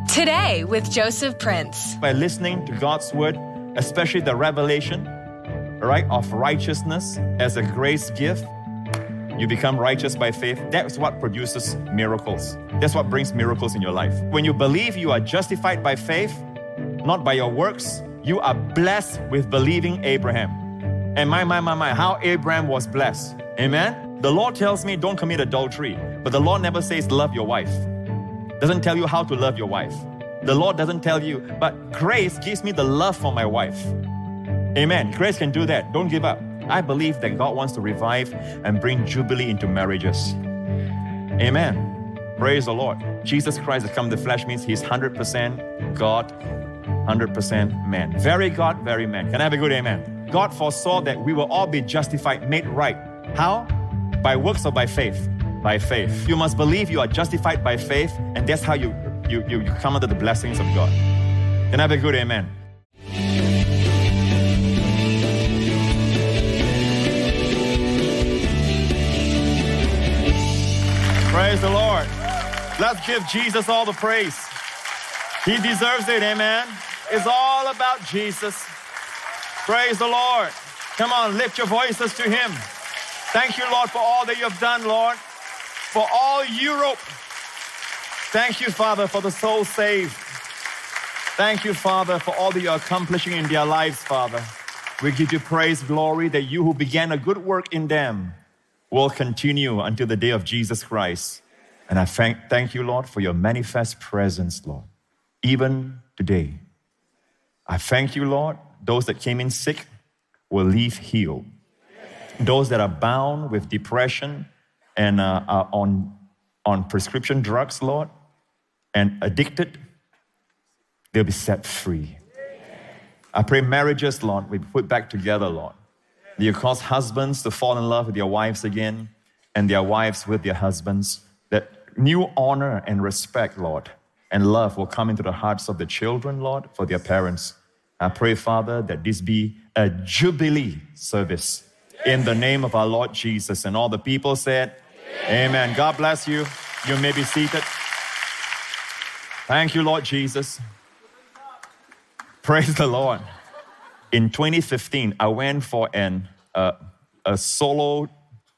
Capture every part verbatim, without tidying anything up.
Today with Joseph Prince. By listening to God's word, especially the revelation, right, of righteousness as a grace gift, you become righteous by faith. That's what produces miracles. That's what brings miracles in your life. When you believe you are justified by faith, not by your works, you are blessed with believing Abraham. And my, my, my, my, how Abraham was blessed. Amen? The Lord tells me don't commit adultery, but the Lord never says love your wife. Doesn't tell you how to love your wife. The Lord doesn't tell you, but grace gives me the love for my wife. Amen. Grace can do that. Don't give up. I believe that God wants to revive and bring jubilee into marriages. Amen. Praise the Lord. Jesus Christ has come in the flesh means He's one hundred percent God, one hundred percent man. Very God, very man. Can I have a good amen? God foresaw that we will all be justified, made right. How? By works or by faith? By faith. You must believe you are justified by faith, and that's how you, you, you, you come under the blessings of God. Can I have a good amen? Praise the Lord. Let's give Jesus all the praise. He deserves it, amen. It's all about Jesus. Praise the Lord. Come on, lift your voices to Him. Thank you, Lord, for all that you have done, Lord. For all Europe. Thank you, Father, for the soul saved. Thank you, Father, for all that you're accomplishing in their lives, Father. We give you praise, glory, that you who began a good work in them will continue until the day of Jesus Christ. And I thank, thank you, Lord, for your manifest presence, Lord, even today. I thank you, Lord, those that came in sick will leave healed. Those that are bound with depression and uh, are on, on prescription drugs, Lord, and addicted, they'll be set free. I pray marriages, Lord, we put back together, Lord. You cause husbands to fall in love with their wives again, and their wives with their husbands. That new honor and respect, Lord, and love will come into the hearts of the children, Lord, for their parents. I pray, Father, that this be a jubilee service in the name of our Lord Jesus. And all the people said, Amen. Amen. God bless you. You may be seated. Thank you, Lord Jesus. Praise the Lord. In twenty fifteen, I went for an uh, a solo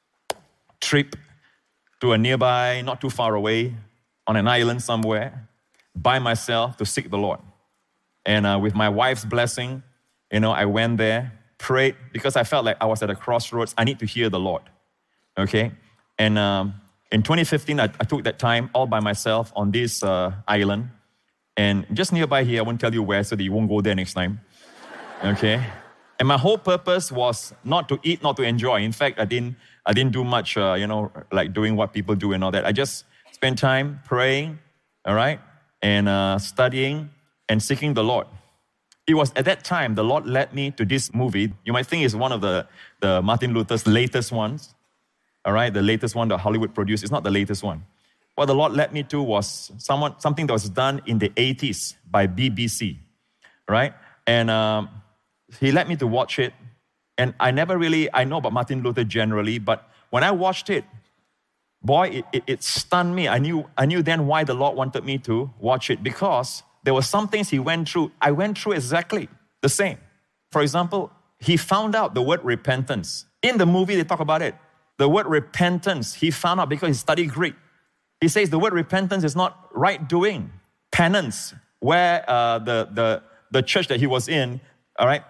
trip to a nearby, not too far away, on an island somewhere, by myself to seek the Lord. And uh, with my wife's blessing, you know, I went there, prayed, because I felt like I was at a crossroads. I need to hear the Lord, okay? And um, in twenty fifteen, I, I took that time all by myself on this uh, island. And just nearby here, I won't tell you where so that you won't go there next time. Okay, and my whole purpose was not to eat, not to enjoy. In fact, I didn't, I didn't do much, uh, you know, like doing what people do and all that. I just spent time praying, all right, and uh, studying and seeking the Lord. It was at that time the Lord led me to this movie. You might think it's one of the, the Martin Luther's latest ones, all right, the latest one that Hollywood produced. It's not the latest one. What the Lord led me to was someone, something that was done in the eighties by B B C, right, and um, He led me to watch it, and I never really, I know about Martin Luther generally, but when I watched it, boy, it, it, it stunned me. I knew, I knew then why the Lord wanted me to watch it, because there were some things He went through, I went through exactly the same. For example, He found out the word repentance. In the movie, they talk about it. The word repentance, He found out because He studied Greek. He says the word repentance is not right doing. Penance, where uh, the, the, the church that he was in, all right,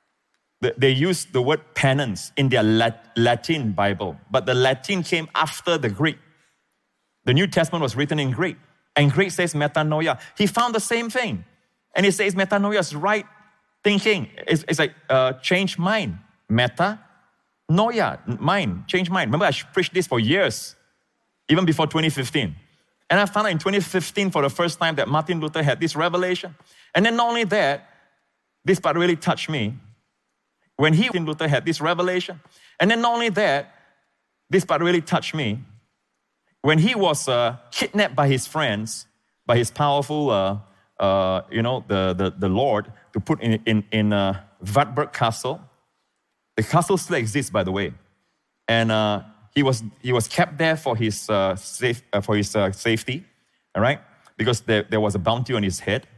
they used the word penance in their Latin Bible, but the Latin came after the Greek. The New Testament was written in Greek, and Greek says metanoia. He found the same thing, and he says metanoia is right thinking. It's, it's like uh, change mind. Metanoia, mind, change mind. Remember, I preached this for years, even before twenty fifteen. And I found out in twenty fifteen for the first time that Martin Luther had this revelation. And then not only that, this part really touched me. When he, Martin Luther, had this revelation. And then not only that, this part really touched me. When he was uh, kidnapped by his friends, by his powerful, uh, uh, you know, the, the, the Lord, to put in, in, in uh, Wartburg Castle. The castle still exists, by the way. And uh, he was he was kept there for his uh, safe uh, for his uh, safety, all right? because there, there was a bounty on his head.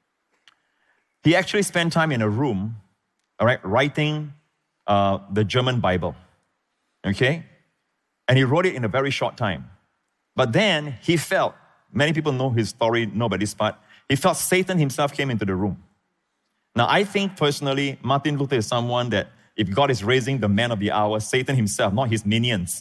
He actually spent time in a room, all right, writing uh, the German Bible, okay? And he wrote it in a very short time. But then he felt, many people know his story, know about this part, he felt Satan himself came into the room. Now, I think personally, Martin Luther is someone that if God is raising the man of the hour, Satan himself, not his minions.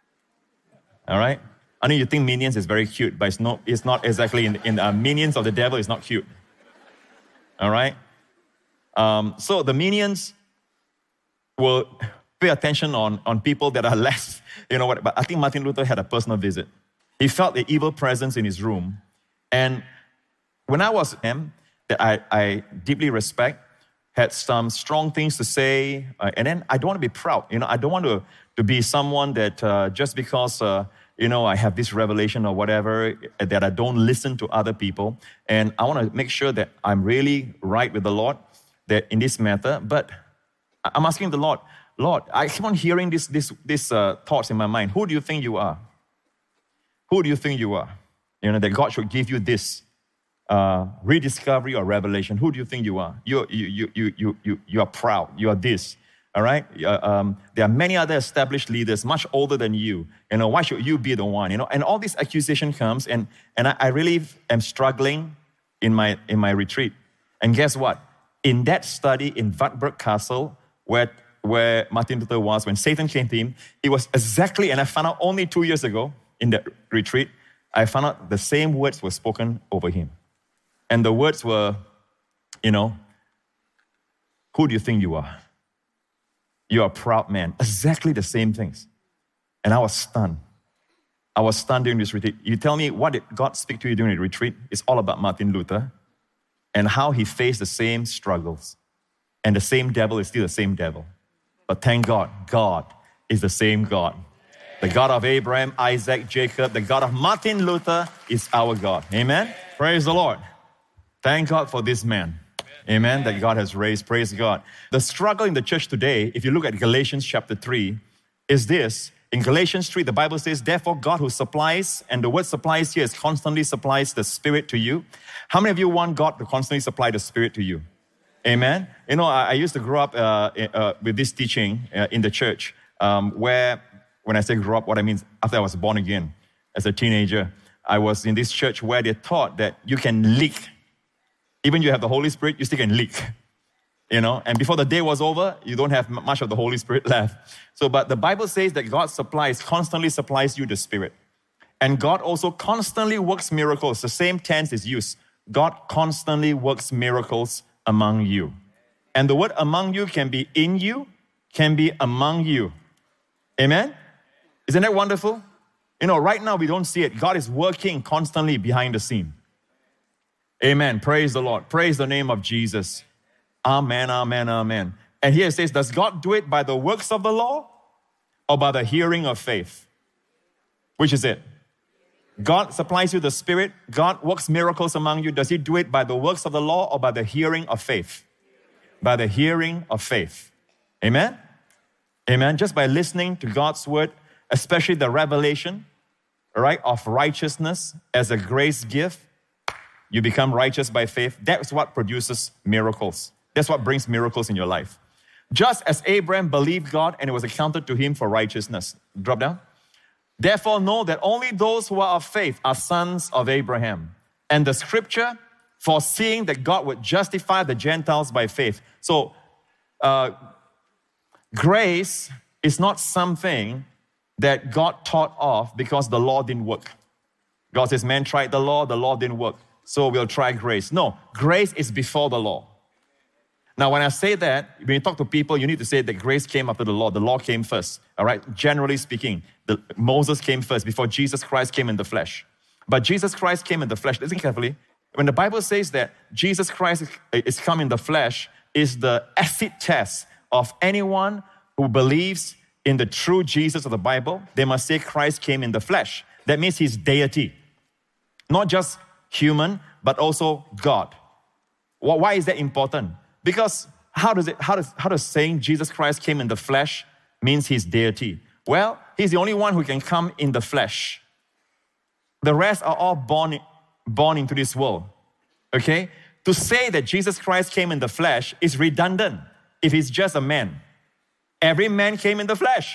All right? I know you think minions is very cute, but it's not, it's not exactly in, in uh, minions of the devil is not cute. All right? Um, so the minions will pay attention on, on people that are less, you know what, but I think Martin Luther had a personal visit. He felt the evil presence in his room. And when I was him, that I, I deeply respect, had some strong things to say, uh, and then I don't want to be proud. You know, I don't want to, to be someone that uh, just because, uh, you know, I have this revelation or whatever, that I don't listen to other people. And I want to make sure that I'm really right with the Lord that in this matter. But I'm asking the Lord, Lord, I keep on hearing these this, this, uh, thoughts in my mind. Who do you think you are? Who do you think you are? You know, that God should give you this uh, rediscovery or revelation. Who do you think you are? You, you, you, you, you, you, you are proud. You are this. All right? Uh, um, there are many other established leaders, much older than you. You know, why should you be the one? You know, and all this accusation comes, and, and I, I really am struggling in my, in my retreat. And guess what? In that study in Wartburg Castle, where, where Martin Luther was, when Satan came to him, he was exactly, and I found out only two years ago in that retreat, I found out the same words were spoken over him. And the words were, you know, who do you think you are? You're a proud man. Exactly the same things. And I was stunned. I was stunned during this retreat. You tell me, what did God speak to you during the retreat? It's all about Martin Luther and how he faced the same struggles. And the same devil is still the same devil. But thank God, God is the same God. The God of Abraham, Isaac, Jacob, the God of Martin Luther is our God. Amen? Praise the Lord. Thank God for this man. Amen, that God has raised. Praise God. The struggle in the church today, if you look at Galatians chapter three, is this. In Galatians three, the Bible says, therefore God who supplies, and the word supplies here is constantly supplies the Spirit to you. How many of you want God to constantly supply the Spirit to you? Amen. You know, I, I used to grow up uh, uh, with this teaching uh, in the church um, where, when I say grow up, what I mean is after I was born again, as a teenager, I was in this church where they taught that you can leak. Even you have the Holy Spirit, you still can leak, you know. And before the day was over, you don't have much of the Holy Spirit left. So, but the Bible says that God supplies, constantly supplies you the Spirit. And God also constantly works miracles. The same tense is used. God constantly works miracles among you. And the word among you can be in you, can be among you. Amen? Isn't that wonderful? You know, right now we don't see it. God is working constantly behind the scene. Amen. Praise the Lord. Praise the name of Jesus. Amen, amen, amen. And here it says, does God do it by the works of the law or by the hearing of faith? Which is it? God supplies you the Spirit. God works miracles among you. Does He do it by the works of the law or by the hearing of faith? By the hearing of faith. Amen? Amen. Just by listening to God's word, especially the revelation, right, of righteousness as a grace gift. You become righteous by faith. That's what produces miracles. That's what brings miracles in your life. Just as Abraham believed God and it was accounted to him for righteousness. Drop down. Therefore know that only those who are of faith are sons of Abraham. And the scripture, foreseeing that God would justify the Gentiles by faith. So, uh, grace is not something that God taught of because the law didn't work. God says, man tried the law, the law didn't work. So we'll try grace. No, grace is before the law. Now, when I say that, when you talk to people, you need to say that grace came after the law. The law came first, all right? Generally speaking, the, Moses came first before Jesus Christ came in the flesh. But Jesus Christ came in the flesh. Listen carefully. When the Bible says that Jesus Christ is come in the flesh, is the acid test of anyone who believes in the true Jesus of the Bible. They must say Christ came in the flesh. That means He's deity. Not just human, but also God. Well, why is that important? Because how does it, how does, how does saying Jesus Christ came in the flesh means He's deity? Well, He's the only one who can come in the flesh. The rest are all born born into this world. Okay? To say that Jesus Christ came in the flesh is redundant if he's just a man. Every man came in the flesh.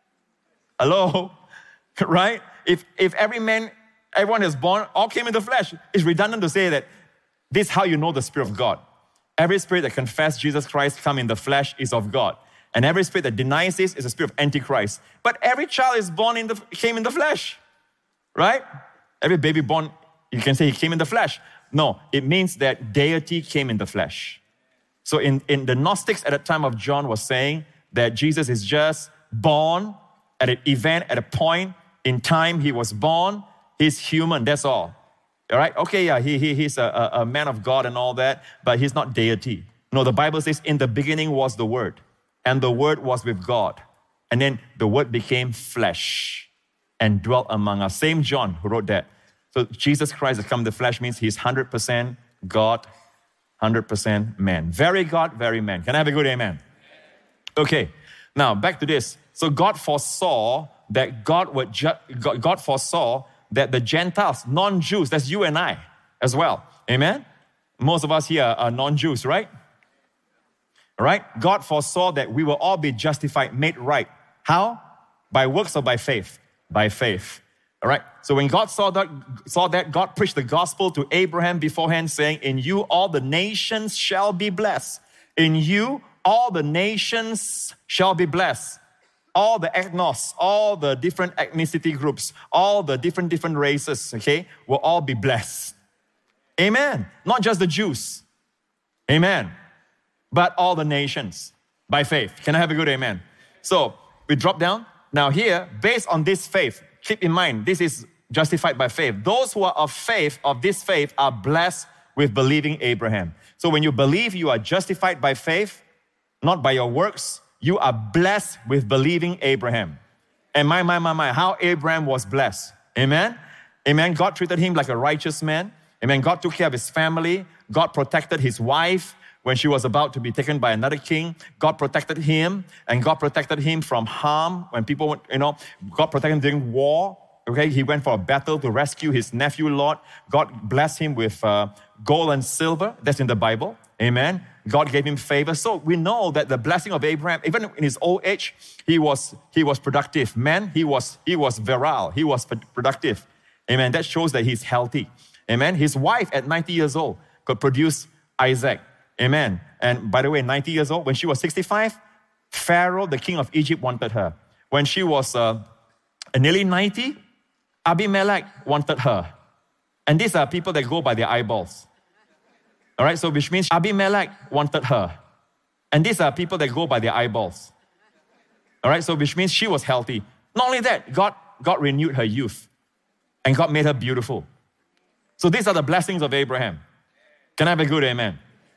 Hello? Right? If, if every man, everyone is born, all came in the flesh, it's redundant to say that this is how you know the Spirit of God. Every spirit that confesses Jesus Christ come in the flesh is of God. And every spirit that denies this is a spirit of Antichrist. But every child is born in the, came in the flesh. Right? Every baby born, you can say he came in the flesh. No, it means that deity came in the flesh. So in, in the Gnostics at the time of John was saying that Jesus is just born at an event, at a point in time he was born. He's human, that's all. All right? Okay, yeah, he, he, he's a, a, a man of God and all that, but he's not deity. No, the Bible says in the beginning was the Word, and the Word was with God. And then the Word became flesh and dwelt among us. Same John who wrote that. So Jesus Christ has come in the flesh means he's one hundred percent God, one hundred percent man. Very God, very man. Can I have a good amen? Okay, now back to this. So God foresaw that God would ju- God foresaw that the Gentiles, non-Jews, that's you and I as well. Amen? Most of us here are non-Jews, right? Right? God foresaw that we will all be justified, made right. How? By works or by faith? By faith. All right? So when God saw that, saw that, God preached the gospel to Abraham beforehand, saying, in you all the nations shall be blessed. In you all the nations shall be blessed. All the ethnos, all the different ethnicity groups, all the different, different races, okay, will all be blessed. Amen. Not just the Jews. Amen. But all the nations by faith. Can I have a good amen? So we drop down. Now here, based on this faith, keep in mind, this is justified by faith. Those who are of faith, of this faith, are blessed with believing Abraham. So when you believe, you are justified by faith, not by your works. You are blessed with believing Abraham. And my, my, my, my, how Abraham was blessed. Amen? Amen. God treated him like a righteous man. Amen. God took care of his family. God protected his wife when she was about to be taken by another king. God protected him, and God protected him from harm when people went, you know, God protected him during war. Okay, he went for a battle to rescue his nephew Lot. God blessed him with uh, gold and silver. That's in the Bible. Amen. God gave him favor. So we know that the blessing of Abraham, even in his old age, he was he was productive. Man, he was he was virile. He was productive. Amen. That shows that he's healthy. Amen. His wife at ninety years old could produce Isaac. Amen. And by the way, ninety years old, when she was sixty-five, Pharaoh, the king of Egypt, wanted her. When she was uh, nearly ninety, Abimelech wanted her. And these are people that go by their eyeballs. All right, so which means Abimelech wanted her. And these are people that go by their eyeballs. All right, so which means she was healthy. Not only that, God, God renewed her youth. And God made her beautiful. So these are the blessings of Abraham. Can I have a good amen?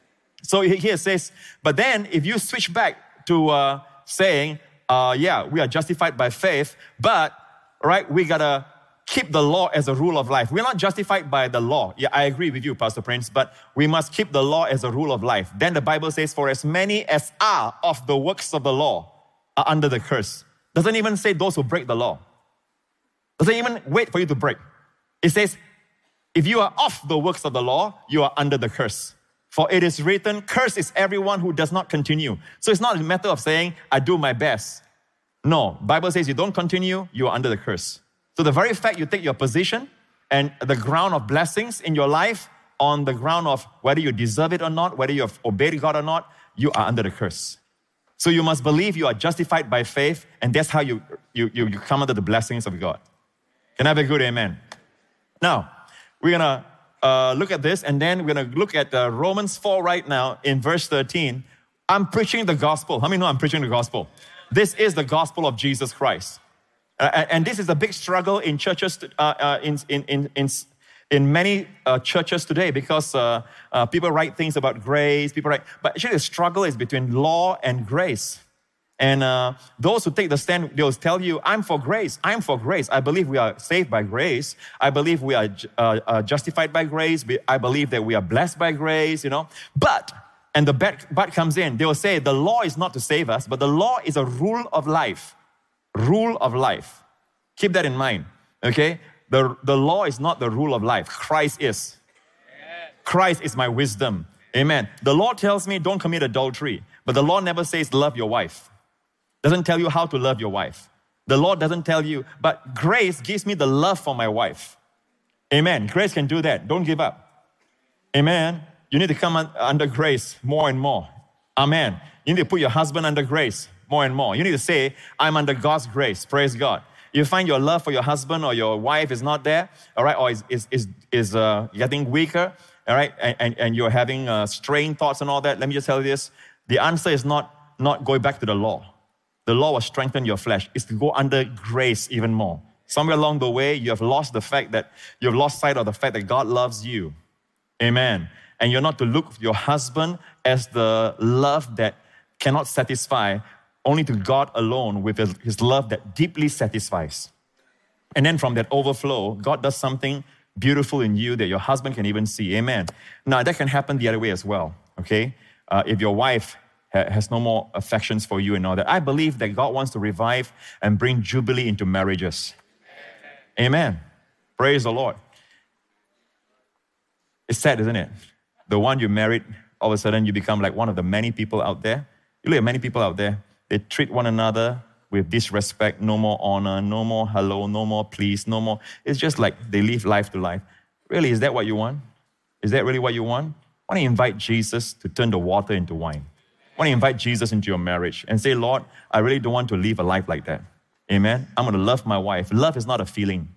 So here it says, but then if you switch back to uh, saying, uh, yeah, we are justified by faith, but, right, we got to keep the law as a rule of life. We're not justified by the law. Yeah, I agree with you, Pastor Prince, but we must keep the law as a rule of life. Then the Bible says, for as many as are of the works of the law are under the curse. Doesn't even say those who break the law. Doesn't even wait for you to break. It says, if you are of the works of the law, you are under the curse. For it is written, cursed is everyone who does not continue. So it's not a matter of saying, I do my best. No, Bible says you don't continue, you are under the curse. So the very fact you take your position and the ground of blessings in your life on the ground of whether you deserve it or not, whether you have obeyed God or not, you are under the curse. So you must believe you are justified by faith, and that's how you, you, you, you come under the blessings of God. Can I have a good amen? Now, we're going to uh, look at this, and then we're going to look at uh, Romans four right now in verse thirteen. I'm preaching the gospel. How many know I'm preaching the gospel? This is the gospel of Jesus Christ. Uh, and this is a big struggle in churches, uh, uh, in, in, in, in, in many uh, churches today, because uh, uh, people write things about grace, people write, but actually the struggle is between law and grace. And uh, those who take the stand, they'll tell you, I'm for grace, I'm for grace. I believe we are saved by grace. I believe we are uh, uh, justified by grace. I believe that we are blessed by grace, you know. But, and the but, but comes in, they will say the law is not to save us, but the law is a rule of life. Rule of life. Keep that in mind, okay? the, the law is not the rule of life. Christ is. Christ is my wisdom. Amen. The law tells me don't commit adultery, but the law never says love your wife. Doesn't tell you how to love your wife. The law doesn't tell you, but grace gives me the love for my wife. Amen. Grace can do that. Don't give up. Amen. You need to come un- under grace more and more. Amen. You need to put your husband under grace more and more. You need to say, I'm under God's grace. Praise God. You find your love for your husband or your wife is not there, all right, or is is is, is uh, getting weaker, all right, and, and, and you're having uh, strained thoughts and all that. Let me just tell you this. The answer is not, not going back to the law. The law will strengthen your flesh. It's to go under grace even more. Somewhere along the way, you have lost the fact that, you've lost sight of the fact that God loves you. Amen. And you're not to look at your husband as the love that cannot satisfy, only to God alone with his, his love that deeply satisfies. And then from that overflow, God does something beautiful in you that your husband can even see. Amen. Now, that can happen the other way as well, okay? Uh, if your wife ha- has no more affections for you and all that, I believe that God wants to revive and bring jubilee into marriages. Amen. Praise the Lord. It's sad, isn't it? The one you married, all of a sudden you become like one of the many people out there. You look at many people out there, they treat one another with disrespect, no more honor, no more hello, no more please, no more. It's just like they live life to life. Really, is that what you want? Is that really what you want? Why don't you invite Jesus to turn the water into wine? Why don't you invite Jesus into your marriage and say, Lord, I really don't want to live a life like that. Amen? I'm going to love my wife. Love is not a feeling.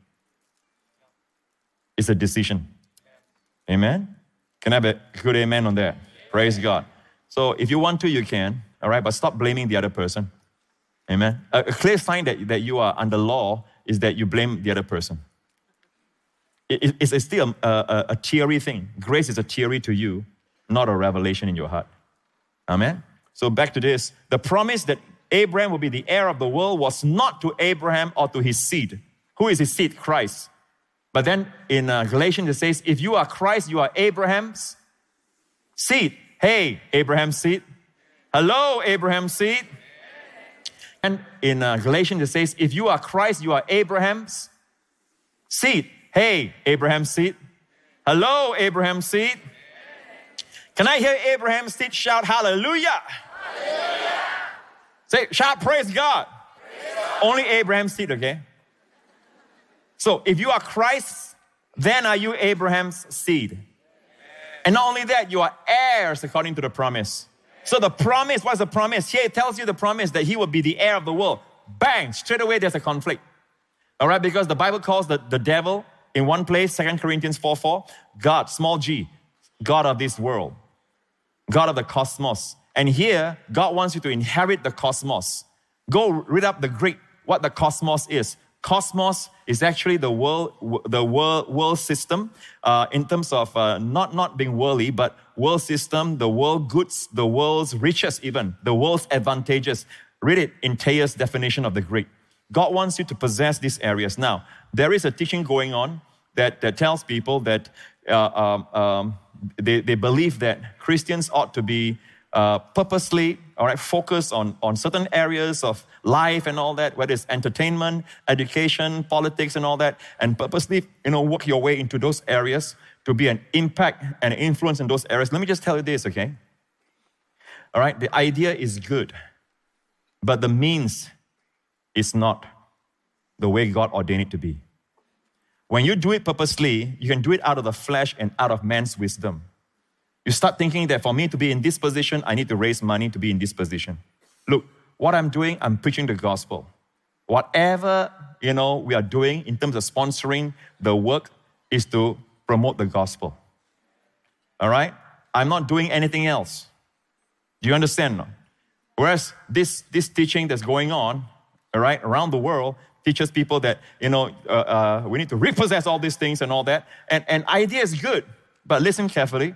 It's a decision. Amen? Can I have a good amen on that? Praise God. So if you want to, you can. All right? But stop blaming the other person. Amen? A, a clear sign that, that you are under law is that you blame the other person. It, it's, it's still a, a, a theory thing. Grace is a theory to you, not a revelation in your heart. Amen? So back to this. The promise that Abraham will be the heir of the world was not to Abraham or to his seed. Who is his seed? Christ. But then in uh, Galatians it says, if you are Christ, you are Abraham's seed. Hey, Abraham's seed. Hello, Abraham's seed. And in uh, Galatians it says, if you are Christ, you are Abraham's seed. Hey, Abraham's seed. Hello, Abraham's seed. Can I hear Abraham's seed shout hallelujah? Hallelujah. Say, shout praise God. Praise God. Only Abraham's seed, okay? So if you are Christ, then are you Abraham's seed. Amen. And not only that, you are heirs according to the promise. So the promise, what's the promise? Here it tells you the promise that he will be the heir of the world. Bang, straight away there's a conflict. All right, because the Bible calls the, the devil in one place, Second Corinthians four four, God, small g, God of this world, God of the cosmos. And here, God wants you to inherit the cosmos. Go read up the Greek, what the cosmos is. Cosmos is actually the world, the world, world system uh, in terms of uh, not, not being worldly, but world system, the world goods, the world's riches even, the world's advantages. Read it in Thayer's definition of the Greek. God wants you to possess these areas. Now, there is a teaching going on that, that tells people that uh, um, um, they, they believe that Christians ought to be uh, purposely, all right, focused on, on certain areas of life and all that, whether it's entertainment, education, politics and all that, and purposely, you know, work your way into those areas to be an impact and influence in those areas. Let me just tell you this, okay? All right, the idea is good, but the means is not the way God ordained it to be. When you do it purposely, you can do it out of the flesh and out of man's wisdom. You start thinking that for me to be in this position, I need to raise money to be in this position. Look, what I'm doing, I'm preaching the gospel. Whatever, you know, we are doing in terms of sponsoring the work is to promote the gospel. All right? I'm not doing anything else. Do you understand? Whereas this, this teaching that's going on, all right, around the world, teaches people that, you know, uh, uh, we need to repossess all these things and all that. And, and idea is good, but listen carefully.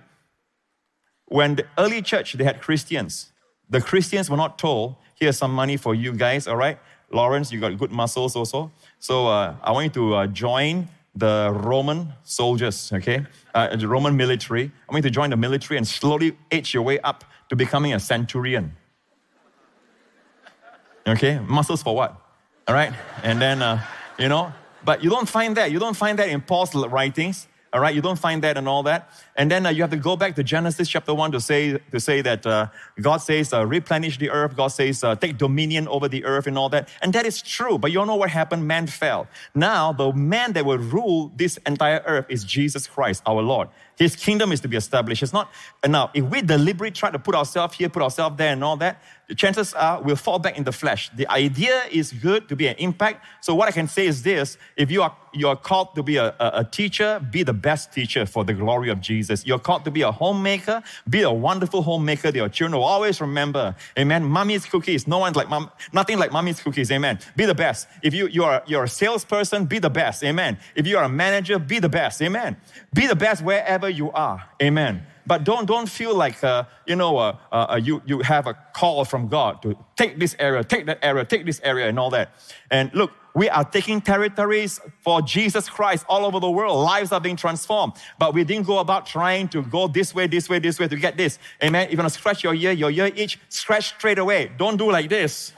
When the early church, they had Christians. The Christians were not told, here's some money for you guys, all right? Lawrence, you got good muscles also. So uh, I want you to uh, join the Roman soldiers, okay? Uh, the Roman military. I want you to join the military and slowly edge your way up to becoming a centurion. Okay, muscles for what? All right? And then, uh, you know, But you don't find that. You don't find that in Paul's writings. All right, you don't find that and all that. And then uh, you have to go back to Genesis chapter one to say to say that uh, God says, uh, replenish the earth. God says, uh, take dominion over the earth and all that. And that is true. But you all know what happened? Man fell. Now, the man that will rule this entire earth is Jesus Christ, our Lord. His kingdom is to be established. It's not, now, if we deliberately try to put ourselves here, put ourselves there and all that, the chances are we'll fall back in the flesh. The idea is good to be an impact. So what I can say is this: if you are you are called to be a, a, a teacher, be the best teacher for the glory of Jesus. You're called to be a homemaker, be a wonderful homemaker that your children will always remember. Amen. Mommy's cookies. No one's like mom, nothing like mommy's cookies. Amen. Be the best. If you you are you're a salesperson, be the best. Amen. If you are a manager, be the best. Amen. Be the best wherever you are. Amen. But don't don't feel like uh, you know uh, uh, you you have a call from God to take this area, take that area, take this area, and all that. And look, we are taking territories for Jesus Christ all over the world. Lives are being transformed, but we didn't go about trying to go this way, this way, this way to get this. Amen. If you want to scratch your ear, your ear itch, scratch straight away. Don't do like this.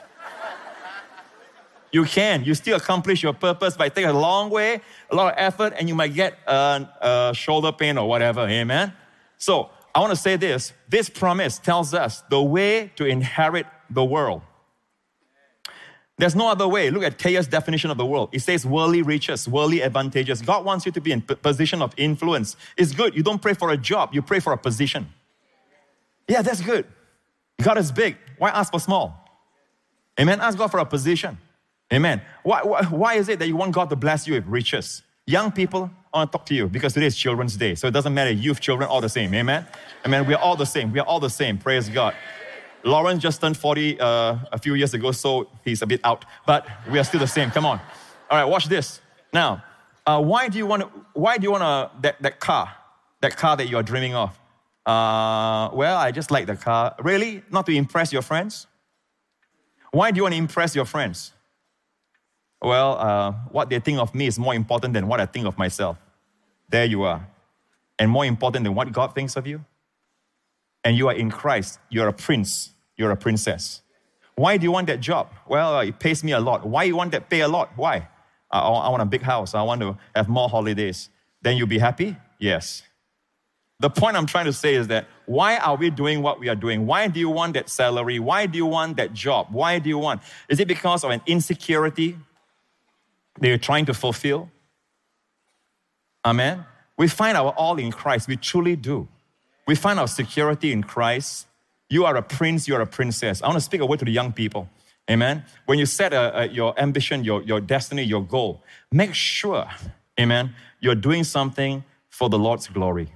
You can. You still accomplish your purpose by taking a long way, a lot of effort, and you might get a, a shoulder pain or whatever. Amen. So I want to say this. This promise tells us the way to inherit the world. There's no other way. Look at Thayer's definition of the world. It says worldly riches, worldly advantages. God wants you to be in a position of influence. It's good. You don't pray for a job. You pray for a position. Yeah, that's good. God is big. Why ask for small? Amen. Ask God for a position. Amen. Why, why, why is it that you want God to bless you with riches? Young people, I want to talk to you because today is Children's Day. So it doesn't matter, youth, children, all the same. Amen? Amen. We are all the same. We are all the same. Praise God. Lauren just turned forty uh, a few years ago, so he's a bit out. But we are still the same. Come on. All right, watch this. Now, uh, why do you want to, why do you want to, that, that car, that car that you are dreaming of? Uh, well, I just like the car. Really? Not to impress your friends? Why do you want to impress your friends? Well, uh, what they think of me is more important than what I think of myself. There you are. And more important than what God thinks of you. And you are in Christ. You're a prince. You're a princess. Why do you want that job? Well, it pays me a lot. Why you want that pay a lot? Why? I, I want a big house. I want to have more holidays. Then you'll be happy? Yes. The point I'm trying to say is that why are we doing what we are doing? Why do you want that salary? Why do you want that job? Why do you want? Is it because of an insecurity that you're trying to fulfill? Amen? We find our all in Christ. We truly do. We find our security in Christ. You are a prince, you're a princess. I want to speak a word to the young people. Amen? When you set a, a, your ambition, your, your destiny, your goal, make sure, amen, you're doing something for the Lord's glory.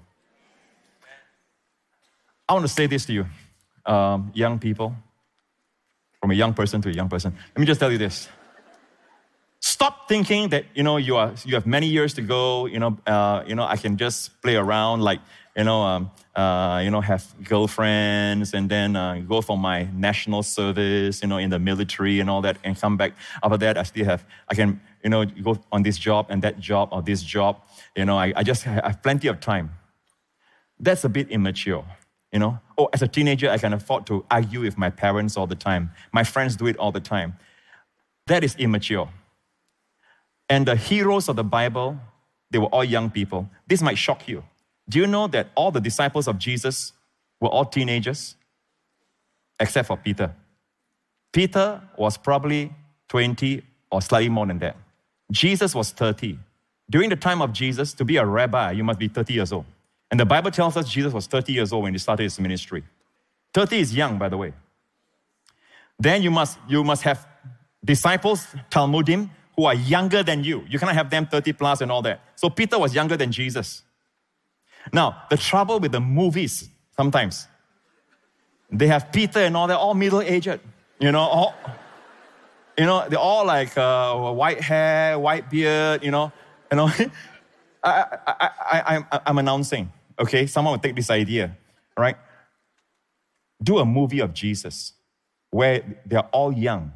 I want to say this to you, um, young people, from a young person to a young person. Let me just tell you this. Stop thinking that, you know, you are you have many years to go, you know, uh, you know, I can just play around like, you know, um, uh, you know, have girlfriends and then uh, go for my national service, you know, in the military and all that and come back. After that, I still have, I can, you know, go on this job and that job or this job. You know, I, I just have plenty of time. That's a bit immature, you know. Oh, as a teenager, I can afford to argue with my parents all the time. My friends do it all the time. That is immature. And the heroes of the Bible, they were all young people. This might shock you. Do you know that all the disciples of Jesus were all teenagers? Except for Peter. Peter was probably twenty or slightly more than that. Jesus was thirty. During the time of Jesus, to be a rabbi, you must be thirty years old. And the Bible tells us Jesus was thirty years old when he started his ministry. thirty is young, by the way. Then you must, you must have disciples, Talmudim, who are younger than you. You cannot have them thirty plus and all that. So Peter was younger than Jesus. Now, the trouble with the movies, sometimes, they have Peter and all that, all middle-aged. You know, all, you know, they're all like uh, white hair, white beard, you know. You know, I, I, I, I, I'm announcing, okay? Someone will take this idea, all right? Do a movie of Jesus where they're all young.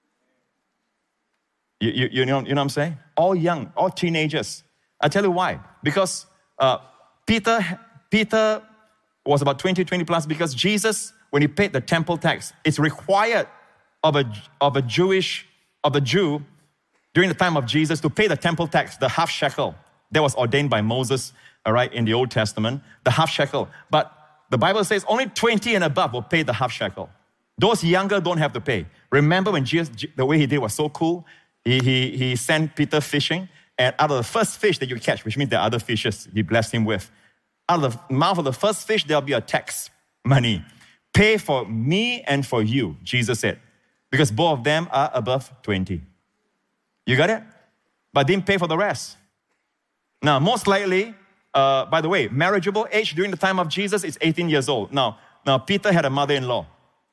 You, you, you, know, you know what I'm saying? All young, all teenagers. I tell you why. Because uh, Peter, Peter was about twenty, twenty plus because Jesus, when he paid the temple tax, it's required of a, of a Jewish, of a Jew during the time of Jesus, to pay the temple tax, the half shekel, that was ordained by Moses, all right, in the Old Testament, the half shekel. But the Bible says only twenty and above will pay the half shekel. Those younger don't have to pay. Remember when Jesus, the way he did was so cool? He, he, he sent Peter fishing, and out of the first fish that you catch, which means there are other fishes he blessed him with, out of the mouth of the first fish, there'll be a tax money. Pay for me and for you, Jesus said, because both of them are above twenty. You got it? But didn't pay for the rest. Now, most likely, uh, by the way, marriageable age during the time of Jesus is eighteen years old. Now, now Peter had a mother-in-law.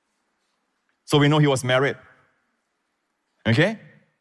So we know he was married. Okay?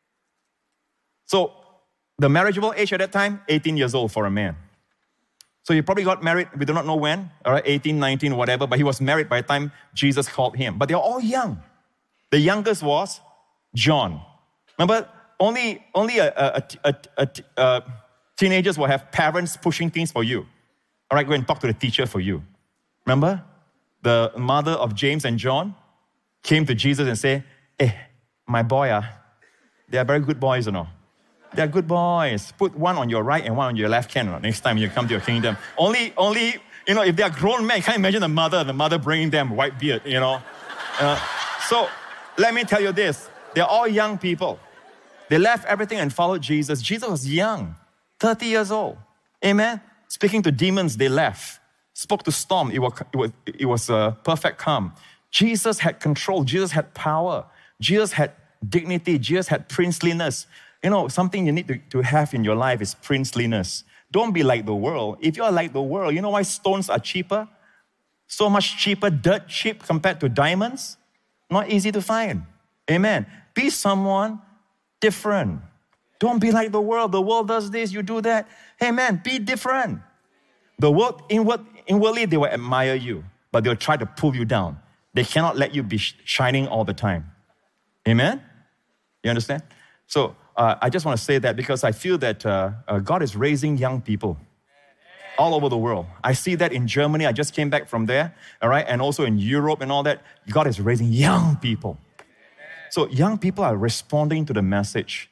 So the marriageable age at that time, eighteen years old for a man. So he probably got married, we do not know when, all right, eighteen, nineteen, whatever, but he was married by the time Jesus called him. But they were all young. The youngest was John. Remember, only, only a, a, a, a, a, a teenagers will have parents pushing things for you. All right, go and talk to the teacher for you. Remember? The mother of James and John came to Jesus and said, "Hey, my boy, uh, they are very good boys, you know. They are good boys. Put one on your right and one on your left hand next time you come to your kingdom." Only, only, you know, if they are grown men, can't imagine the mother, the mother bringing them white beard, you know. Uh, so, let me tell you this. They're all young people. They left everything and followed Jesus. Jesus was young, thirty years old. Amen? Speaking to demons, they left. Spoke to storm, it was, it was, it was a perfect calm. Jesus had control. Jesus had power. Jesus had dignity. Jesus had princeliness. You know, something you need to, to have in your life is princeliness. Don't be like the world. If you're like the world, you know why stones are cheaper? So much cheaper, dirt cheap compared to diamonds? Not easy to find. Amen. Be someone different. Don't be like the world. The world does this, you do that. Amen. Be different. The world, inward, inwardly, they will admire you, but they'll try to pull you down. They cannot let you be shining all the time. Amen? You understand? So, uh, I just want to say that because I feel that uh, uh, God is raising young people all over the world. I see that in Germany. I just came back from there, all right? And also in Europe and all that. God is raising young people. So young people are responding to the message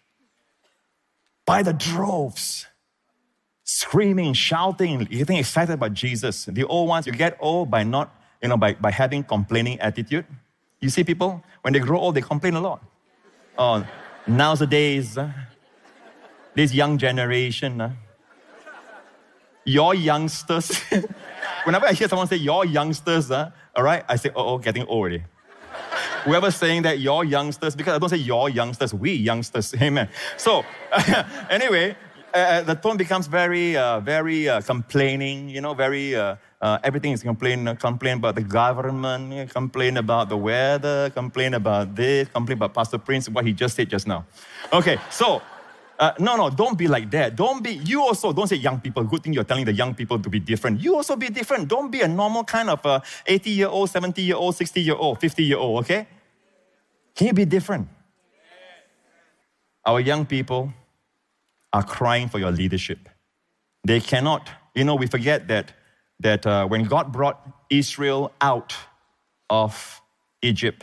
by the droves, screaming, shouting, getting excited about Jesus. The old ones, you get old by not, you know, by, by having complaining attitude. You see people, when they grow old, they complain a lot. Oh, nowadays, uh, this young generation, uh, your youngsters, whenever I hear someone say, your youngsters, uh, all right, I say, oh, oh, getting old already. Whoever's saying that, your youngsters, because I don't say your youngsters, we youngsters, amen. So, anyway, uh, the tone becomes very, uh, very uh, complaining, you know, very, uh, uh, everything is complain, uh, complain about the government, complain about the weather, complain about this, complain about Pastor Prince, what he just said just now. Okay, so, uh, no, no, don't be like that. Don't be, you also, don't say young people, good thing you're telling the young people to be different. You also be different. Don't be a normal kind of uh, eighty-year-old, seventy-year-old, sixty-year-old, fifty-year-old, okay? Can you be different? Our young people are crying for your leadership. They cannot, you know, we forget that, that uh, when God brought Israel out of Egypt,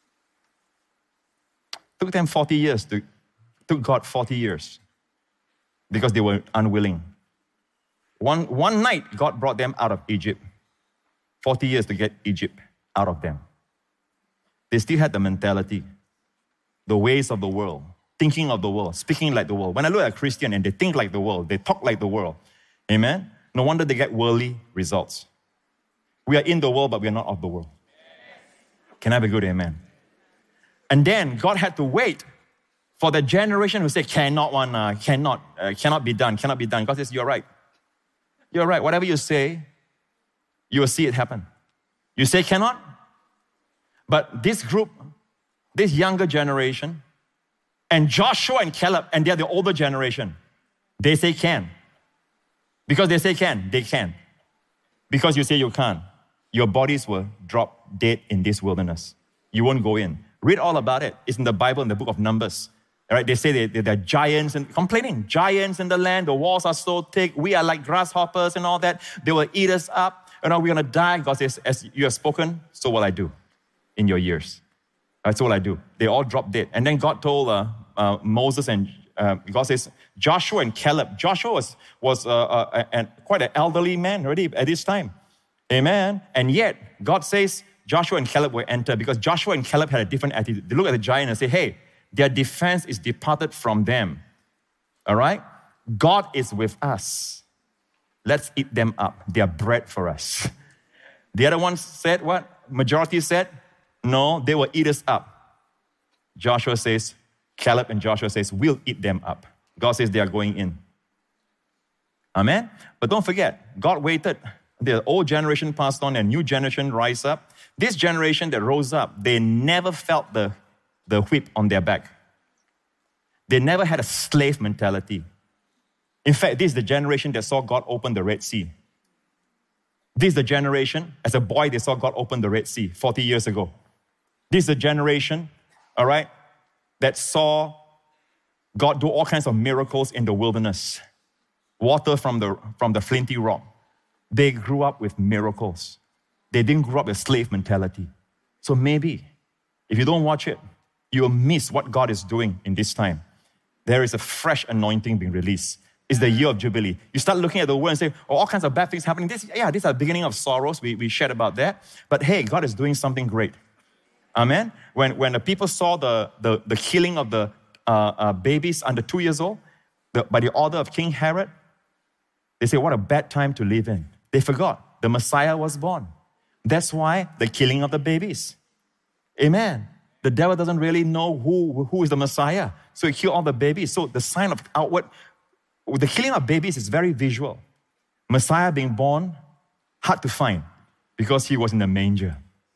it took them forty years to, took God forty years because they were unwilling. One, one night, God brought them out of Egypt. forty years to get Egypt out of them. They still had the mentality, the ways of the world, thinking of the world, speaking like the world. When I look at a Christian and they think like the world, they talk like the world, amen? No wonder they get worldly results. We are in the world, but we are not of the world. Can I have a good amen? And then God had to wait for the generation who said, cannot, one, uh, cannot, uh, cannot be done, cannot be done. God says, you're right. You're right. Whatever you say, you will see it happen. You say cannot, but this group, this younger generation, and Joshua and Caleb, and they're the older generation, they say can. Because they say can, they can. Because you say you can't, your bodies will drop dead in this wilderness. You won't go in. Read all about it. It's in the Bible, in the book of Numbers. All right, they say they, they're giants and complaining. Giants in the land, the walls are so thick, we are like grasshoppers and all that. They will eat us up. You know, we're going to die. God says, as you have spoken, so will I do in your years. That's all I do. They all dropped dead. And then God told uh, uh, Moses and, uh, uh, God says, Joshua and Caleb. Joshua was, was uh, uh, uh, quite an elderly man already at this time. Amen. And yet, God says Joshua and Caleb will enter because Joshua and Caleb had a different attitude. They look at the giant and say, hey, their defense is departed from them. All right? God is with us. Let's eat them up. They are bread for us. The other ones said what? Majority said, no, they will eat us up. Joshua says, Caleb and Joshua says, we'll eat them up. God says they are going in. Amen? But don't forget, God waited. The old generation passed on and new generation rise up. This generation that rose up, they never felt the, the whip on their back. They never had a slave mentality. In fact, this is the generation that saw God open the Red Sea. This is the generation, as a boy, they saw God open the Red Sea forty years ago. This is the generation, all right, that saw God do all kinds of miracles in the wilderness. Water from the, from the flinty rock. They grew up with miracles. They didn't grow up with slave mentality. So maybe, if you don't watch it, you'll miss what God is doing in this time. There is a fresh anointing being released. It's the year of Jubilee. You start looking at the world and say, oh, all kinds of bad things happening. This, yeah, these are the beginning of sorrows. We, we shared about that. But hey, God is doing something great. Amen? When, when the people saw the, the, the killing of the uh, uh, babies under two years old the, by the order of King Herod, they say, what a bad time to live in. They forgot the Messiah was born. That's why the killing of the babies. Amen. The devil doesn't really know who, who is the Messiah. So he killed all the babies. So the sign of outward, the killing of babies is very visual. Messiah being born, hard to find because he was in the manger.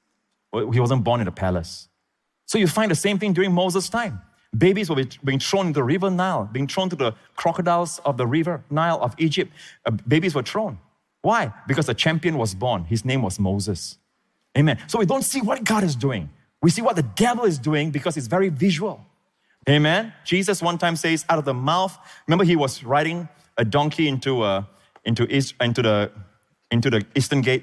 He wasn't born in the palace. So you find the same thing during Moses' time. Babies were being thrown into the river Nile, being thrown to the crocodiles of the river Nile of Egypt. Uh, babies were thrown. Why? Because a champion was born. His name was Moses. Amen. So we don't see what God is doing. We see what the devil is doing because it's very visual. Amen. Jesus one time says, out of the mouth, remember he was riding a donkey into, uh, into, East, into, the, into the Eastern Gate.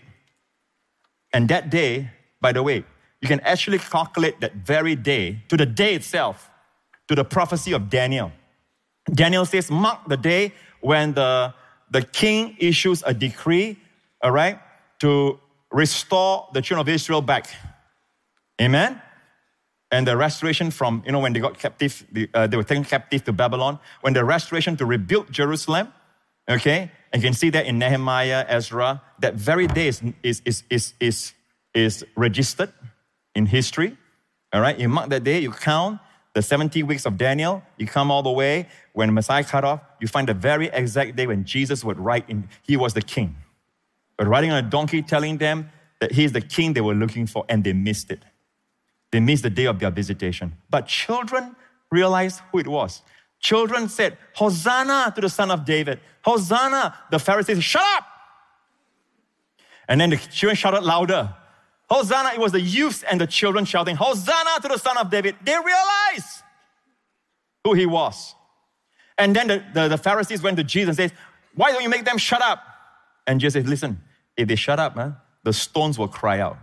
And that day, by the way, you can actually calculate that very day, to the day itself, to the prophecy of Daniel. Daniel says, mark the day when the, the king issues a decree, all right, to restore the children of Israel back. Amen? And the restoration from, you know, when they got captive, uh, they were taken captive to Babylon. When the restoration to rebuild Jerusalem, okay, and you can see that in Nehemiah, Ezra, that very day is, is, is, is, is, is registered in history. All right, you mark that day, you count the seventy weeks of Daniel, you come all the way, when Messiah cut off, you find the very exact day when Jesus would ride in, he was the king. But riding on a donkey telling them that he's the king they were looking for, and they missed it. They missed the day of their visitation. But children realized who it was. Children said, Hosanna to the Son of David. Hosanna. The Pharisees said, shut up. And then the children shouted louder. Hosanna. It was the youths and the children shouting, Hosanna to the Son of David. They realized who he was. And then the, the, the Pharisees went to Jesus and said, why don't you make them shut up? And Jesus said, listen, if they shut up, huh, the stones will cry out.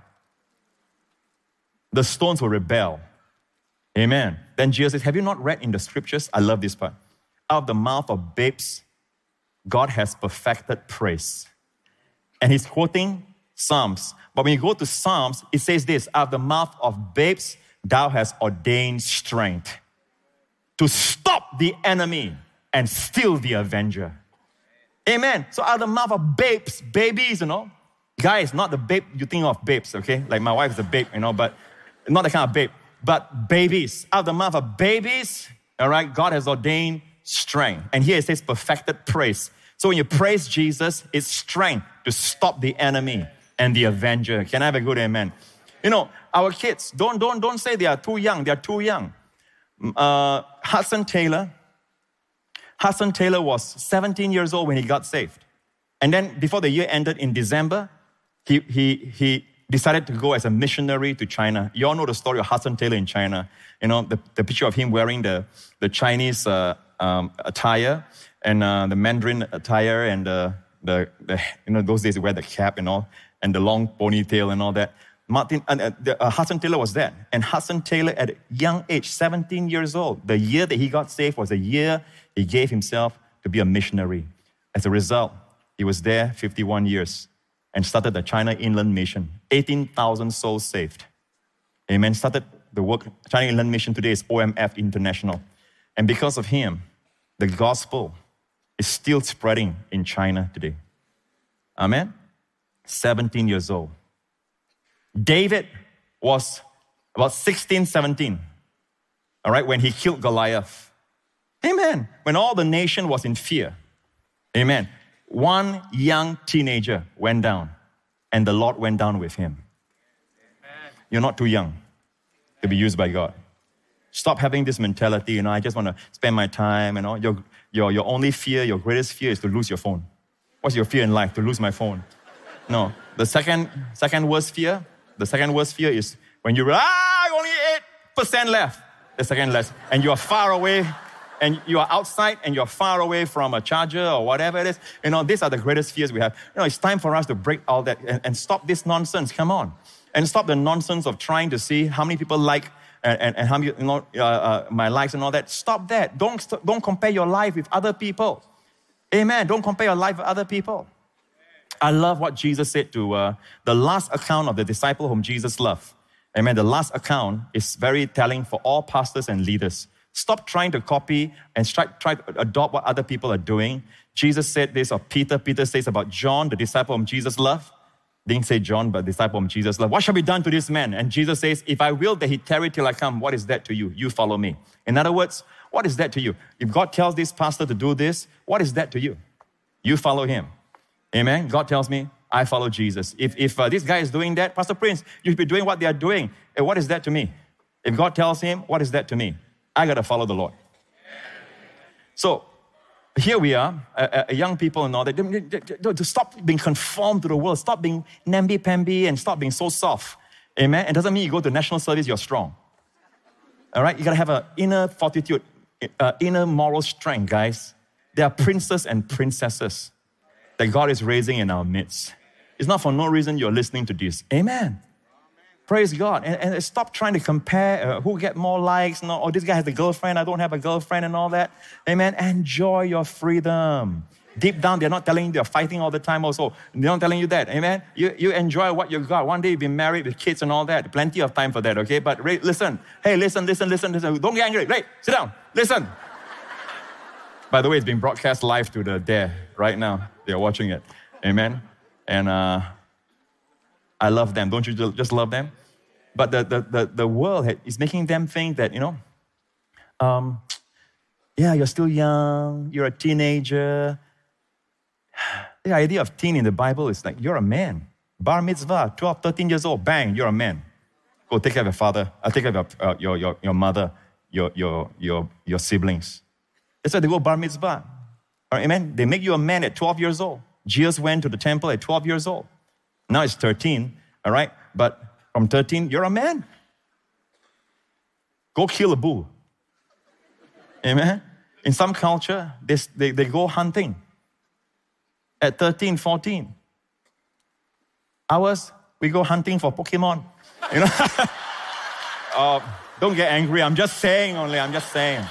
The stones will rebel. Amen. Then Jesus says, have you not read in the scriptures? I love this part. Out of the mouth of babes, God has perfected praise. And he's quoting Psalms. But when you go to Psalms, it says this, out of the mouth of babes, thou hast ordained strength to stop the enemy and still the avenger. Amen. So out of the mouth of babes, babies, you know. Guys, not the babe you think of babes, okay? Like my wife is a babe, you know, but not the kind of babe, but babies. Out of the mouth of babies, all right, God has ordained strength. And here it says perfected praise. So when you praise Jesus, it's strength to stop the enemy and the avenger. Can I have a good amen? You know, our kids, don't, don't, don't say they are too young. They are too young. Uh, Hudson Taylor, Hudson Taylor was seventeen years old when he got saved. And then before the year ended in December, he, he, he decided to go as a missionary to China. You all know the story of Hudson Taylor in China. You know, the, the picture of him wearing the, the Chinese uh, um, attire and uh, the Mandarin attire and uh, the, the, you know, those days he wear the cap and all, and the long ponytail and all that. Martin, uh, uh, Hudson Taylor was that. And Hudson Taylor at a young age, seventeen years old, the year that he got saved was the year he gave himself to be a missionary. As a result, he was there fifty-one years and started the China Inland Mission. eighteen thousand souls saved. Amen. Started the work. China Inland Mission today is O M F International. And because of him, the gospel is still spreading in China today. Amen. seventeen years old. David was about sixteen, seventeen. All right, when he killed Goliath. Amen. When all the nation was in fear. Amen. One young teenager went down, and the Lord went down with him. Amen. You're not too young to be used by God. Stop having this mentality, you know, I just want to spend my time, you know. Your, your, your only fear, your greatest fear is to lose your phone. What's your fear in life? To lose my phone. No. The second, second worst fear, the second worst fear is when you realize, ah, only eight percent left. The second less. And you are far away, and you are outside, and you're far away from a charger or whatever it is. You know, these are the greatest fears we have. You know, it's time for us to break all that and, and stop this nonsense. Come on. And stop the nonsense of trying to see how many people like and, and, and how many, you know, uh, uh, my likes and all that. Stop that. Don't, don't compare your life with other people. Amen. Don't compare your life with other people. I love what Jesus said to uh, the last account of the disciple whom Jesus loved. Amen. The last account is very telling for all pastors and leaders. Stop trying to copy and try, try to adopt what other people are doing. Jesus said this of Peter. Peter says about John, the disciple whom Jesus loved. Didn't say John, but disciple whom Jesus loved. What shall be done to this man? And Jesus says, if I will that he tarry till I come, what is that to you? You follow me. In other words, what is that to you? If God tells this pastor to do this, what is that to you? You follow him. Amen. God tells me, I follow Jesus. If, if uh, this guy is doing that, Pastor Prince, you should be doing what they are doing. And what is that to me? If God tells him, what is that to me? I got to follow the Lord. So, here we are, uh, uh, young people and all that. To stop being conformed to the world. Stop being namby-pamby and stop being so soft. Amen. It doesn't mean you go to national service, you're strong. All right? You got to have an inner fortitude, uh, inner moral strength, guys. There are princes and princesses that God is raising in our midst. It's not for no reason you're listening to this. Amen. Amen. Praise God. And, and stop trying to compare uh, who get more likes. No, oh, this guy has a girlfriend, I don't have a girlfriend and all that. Amen. Enjoy your freedom. Deep down, they're not telling you they're fighting all the time also. They're not telling you that. Amen. You, you enjoy what you got. One day you'll be married with kids and all that. Plenty of time for that, okay? But Ray, listen. Hey, listen, listen, listen, listen. Don't get angry. Ray, sit down. Listen. By the way, it's being broadcast live to the Dare right now. They're watching it. Amen. And uh, I love them. Don't you just love them? But the, the, the, the world is making them think that, you know, um, yeah, you're still young. You're a teenager. The idea of teen in the Bible is like, you're a man. Bar mitzvah, twelve, thirteen years old, bang, you're a man. Go take care of your father. I'll take care of your, uh, your, your, your mother, your, your, your, your siblings. That's why they go bar mitzvah. All right, amen? They make you a man at twelve years old. Jesus went to the temple at twelve years old. Now it's thirteen, all right? But from thirteen, you're a man. Go kill a bull. Amen? In some culture, they, they, they go hunting at thirteen, fourteen. Ours, we go hunting for Pokemon. You know? uh, don't get angry. I'm just saying only. I'm just saying.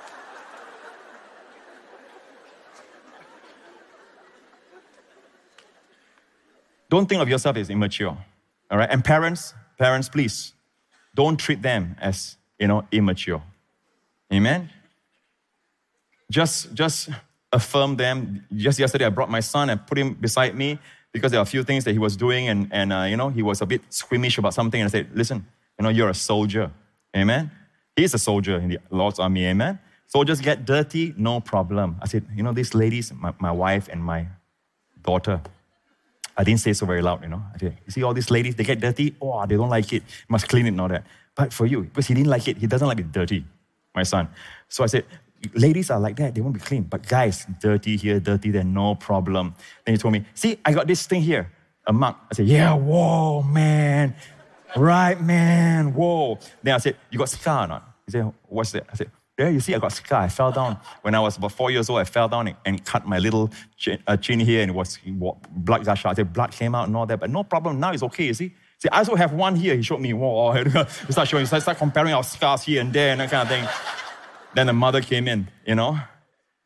Don't think of yourself as immature, all right? And parents, parents, please, don't treat them as, you know, immature. Amen? Just, just affirm them. Just yesterday, I brought my son and put him beside me because there are a few things that he was doing and, and uh, you know, he was a bit squeamish about something. And I said, listen, you know, you're a soldier. Amen? He's a soldier in the Lord's army. Amen? Soldiers get dirty, no problem. I said, you know, these ladies, my, my wife and my daughter, I didn't say so very loud, you know. I said, you see all these ladies, they get dirty. Oh, they don't like it. Must clean it and all that. But for you, because he didn't like it, he doesn't like it dirty, my son. So I said, ladies are like that. They won't be clean. But guys, dirty here, dirty there, no problem. Then he told me, see, I got this thing here, a mug. I said, yeah, whoa, man. Right, man, whoa. Then I said, you got scar or not? He said, what's that? I said, there, you see, I got scar. I fell down. When I was about four years old, I fell down and, and cut my little chin, uh, chin here and it was blood gush out. I said, blood came out and all that, but no problem. Now it's okay, you see. See, I also have one here. He showed me, whoa. He started showing, he started comparing our scars here and there and that kind of thing. Then the mother came in, you know.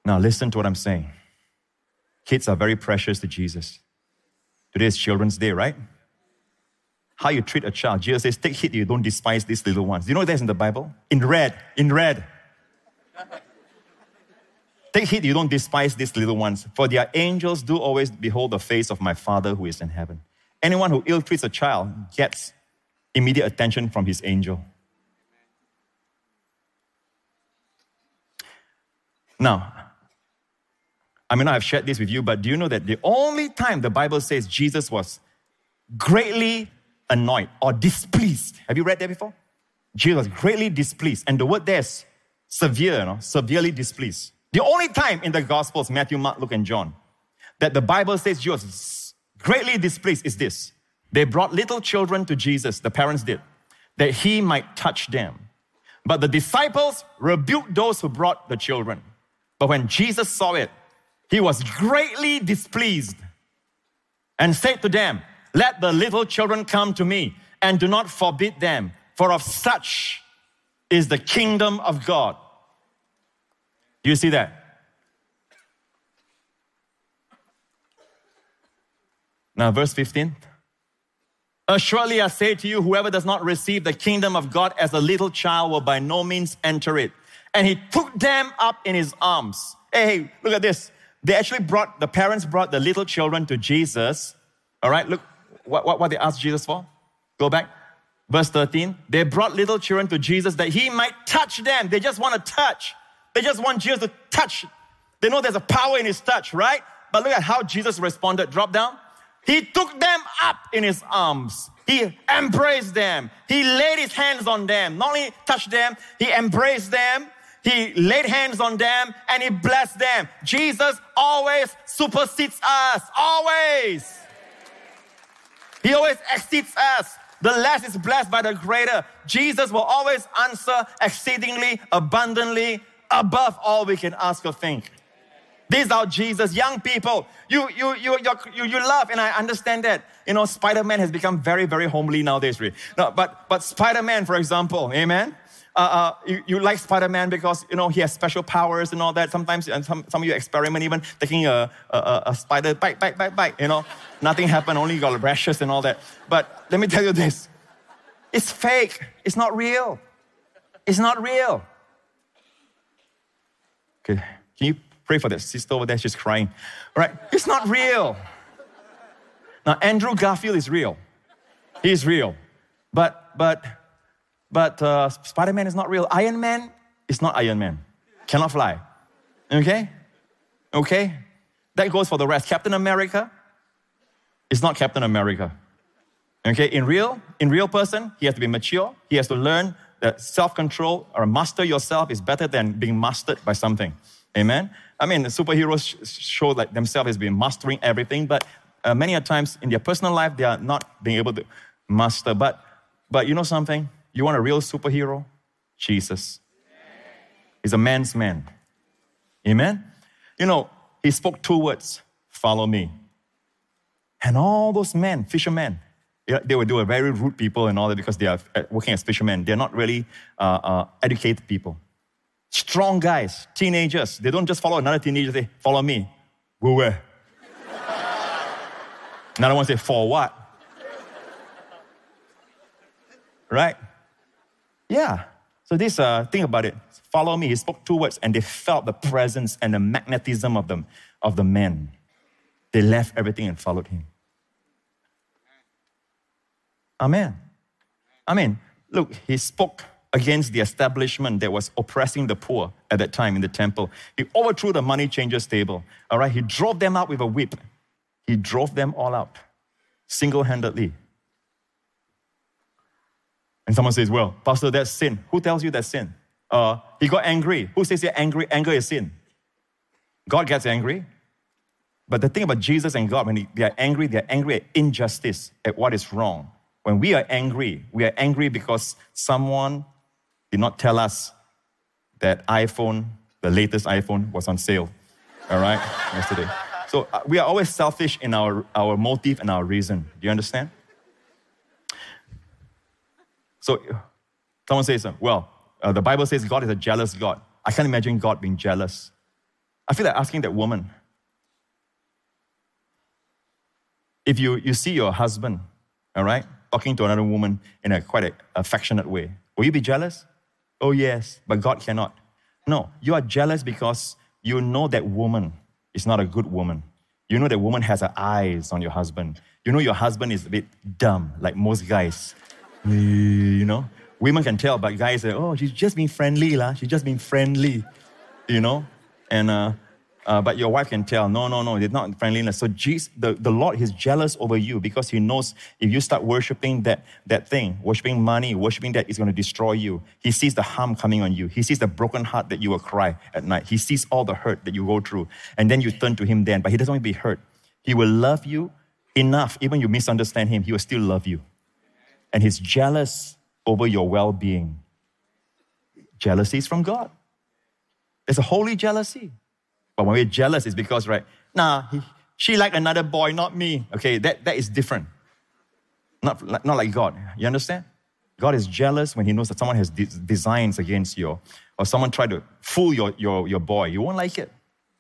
Now listen to what I'm saying. Kids are very precious to Jesus. Today is Children's Day, right? How you treat a child. Jesus says, take heed you don't despise these little ones. You know that's in the Bible? In red, in red. Take heed you don't despise these little ones, for their angels do always behold the face of my Father who is in heaven. Anyone who ill-treats a child gets immediate attention from his angel. Now, I may not have shared this with you, but do you know that the only time the Bible says Jesus was greatly annoyed or displeased? Have you read that before? Jesus was greatly displeased. And the word there is severe, you know, severely displeased. The only time in the Gospels, Matthew, Mark, Luke, and John, that the Bible says Jesus was greatly displeased is this. They brought little children to Jesus, the parents did, that he might touch them. But the disciples rebuked those who brought the children. But when Jesus saw it, he was greatly displeased and said to them, let the little children come to me and do not forbid them, for of such is the kingdom of God. Do you see that? Now verse fifteen. Assuredly I say to you, whoever does not receive the kingdom of God as a little child will by no means enter it. And he took them up in his arms. Hey, hey, look at this. They actually brought, the parents brought the little children to Jesus. All right, look what, what, what they asked Jesus for. Go back. Verse thirteen. They brought little children to Jesus that he might touch them. They just want to touch. They just want Jesus to touch. They know there's a power in his touch, right? But look at how Jesus responded. Drop down. He took them up in his arms. He embraced them. He laid his hands on them. Not only touched them, he embraced them. He laid hands on them and he blessed them. Jesus always supersedes us. Always. He always exceeds us. The less is blessed by the greater. Jesus will always answer exceedingly, abundantly, above all we can ask or think. This is our Jesus. Young people, you you you you you love, and I understand that. You know, Spider-Man has become very, very homely nowadays, really. No, but but Spider-Man, for example, amen. Uh, uh, you, you like Spider-Man because, you know, he has special powers and all that. Sometimes, and some, some of you experiment even taking a, a, a spider, bite, bite, bite, bite, you know. Nothing happened, only got rashes and all that. But let me tell you this. It's fake. It's not real. It's not real. Okay, can you pray for that sister over there? She's crying. All right, it's not real. Now, Andrew Garfield is real. He's real. But, but, but uh, Spider-Man is not real. Iron Man is not Iron Man. Cannot fly. Okay? Okay? That goes for the rest. Captain America is not Captain America. Okay? In real, in real person, he has to be mature. He has to learn that self-control or master yourself is better than being mastered by something. Amen? I mean, the superheroes show like themselves as being mastering everything, but uh, many a times in their personal life, they are not being able to master. But, but you know something? You want a real superhero? Jesus. He's a man's man. Amen? You know, he spoke two words, follow me. And all those men, fishermen, they were, they were very rude people and all that because they are working as fishermen. They're not really uh, uh, educated people. Strong guys, teenagers, they don't just follow another teenager, they say, follow me. Go where? Another one say, for what? Right? Yeah. So this, uh, think about it. Follow me. He spoke two words and they felt the presence and the magnetism of them, of the men. They left everything and followed him. Amen. Amen. Look, he spoke against the establishment that was oppressing the poor at that time in the temple. He overthrew the money changers' table. All right, he drove them out with a whip. He drove them all out, single-handedly. And someone says, well, Pastor, that's sin. Who tells you that's sin? Uh, he got angry. Who says you're angry? Anger is sin. God gets angry. But the thing about Jesus and God, when he, they are angry, they are angry at injustice, at what is wrong. When we are angry, we are angry because someone did not tell us that iPhone, the latest iPhone, was on sale, all right, yesterday. So uh, we are always selfish in our, our motive and our reason. Do you understand? So someone says, well, uh, the Bible says God is a jealous God. I can't imagine God being jealous. I feel like asking that woman, if you, you see your husband, all right, talking to another woman in a quite a affectionate way, will you be jealous? Oh yes, but God cannot. No, you are jealous because you know that woman is not a good woman. You know that woman has her eyes on your husband. You know your husband is a bit dumb, like most guys. You know, women can tell, but guys say, oh, she's just being friendly, lah. She's just being friendly, you know. And uh, uh, but your wife can tell, no, no, no, it's not friendliness. So Jesus, the, the Lord is jealous over you because He knows if you start worshiping that, that thing, worshiping money, worshiping that, is going to destroy you. He sees the harm coming on you. He sees the broken heart that you will cry at night. He sees all the hurt that you go through. And then you turn to Him then. But He doesn't want to be hurt. He will love you enough. Even you misunderstand Him, He will still love you. And He's jealous over your well-being. Jealousy is from God. There's a holy jealousy. But when we're jealous, it's because, right, nah, he, she liked another boy, not me. Okay, that, that is different. Not, not like God. You understand? God is jealous when He knows that someone has de- designs against you, or someone tried to fool your, your, your boy. You won't like it.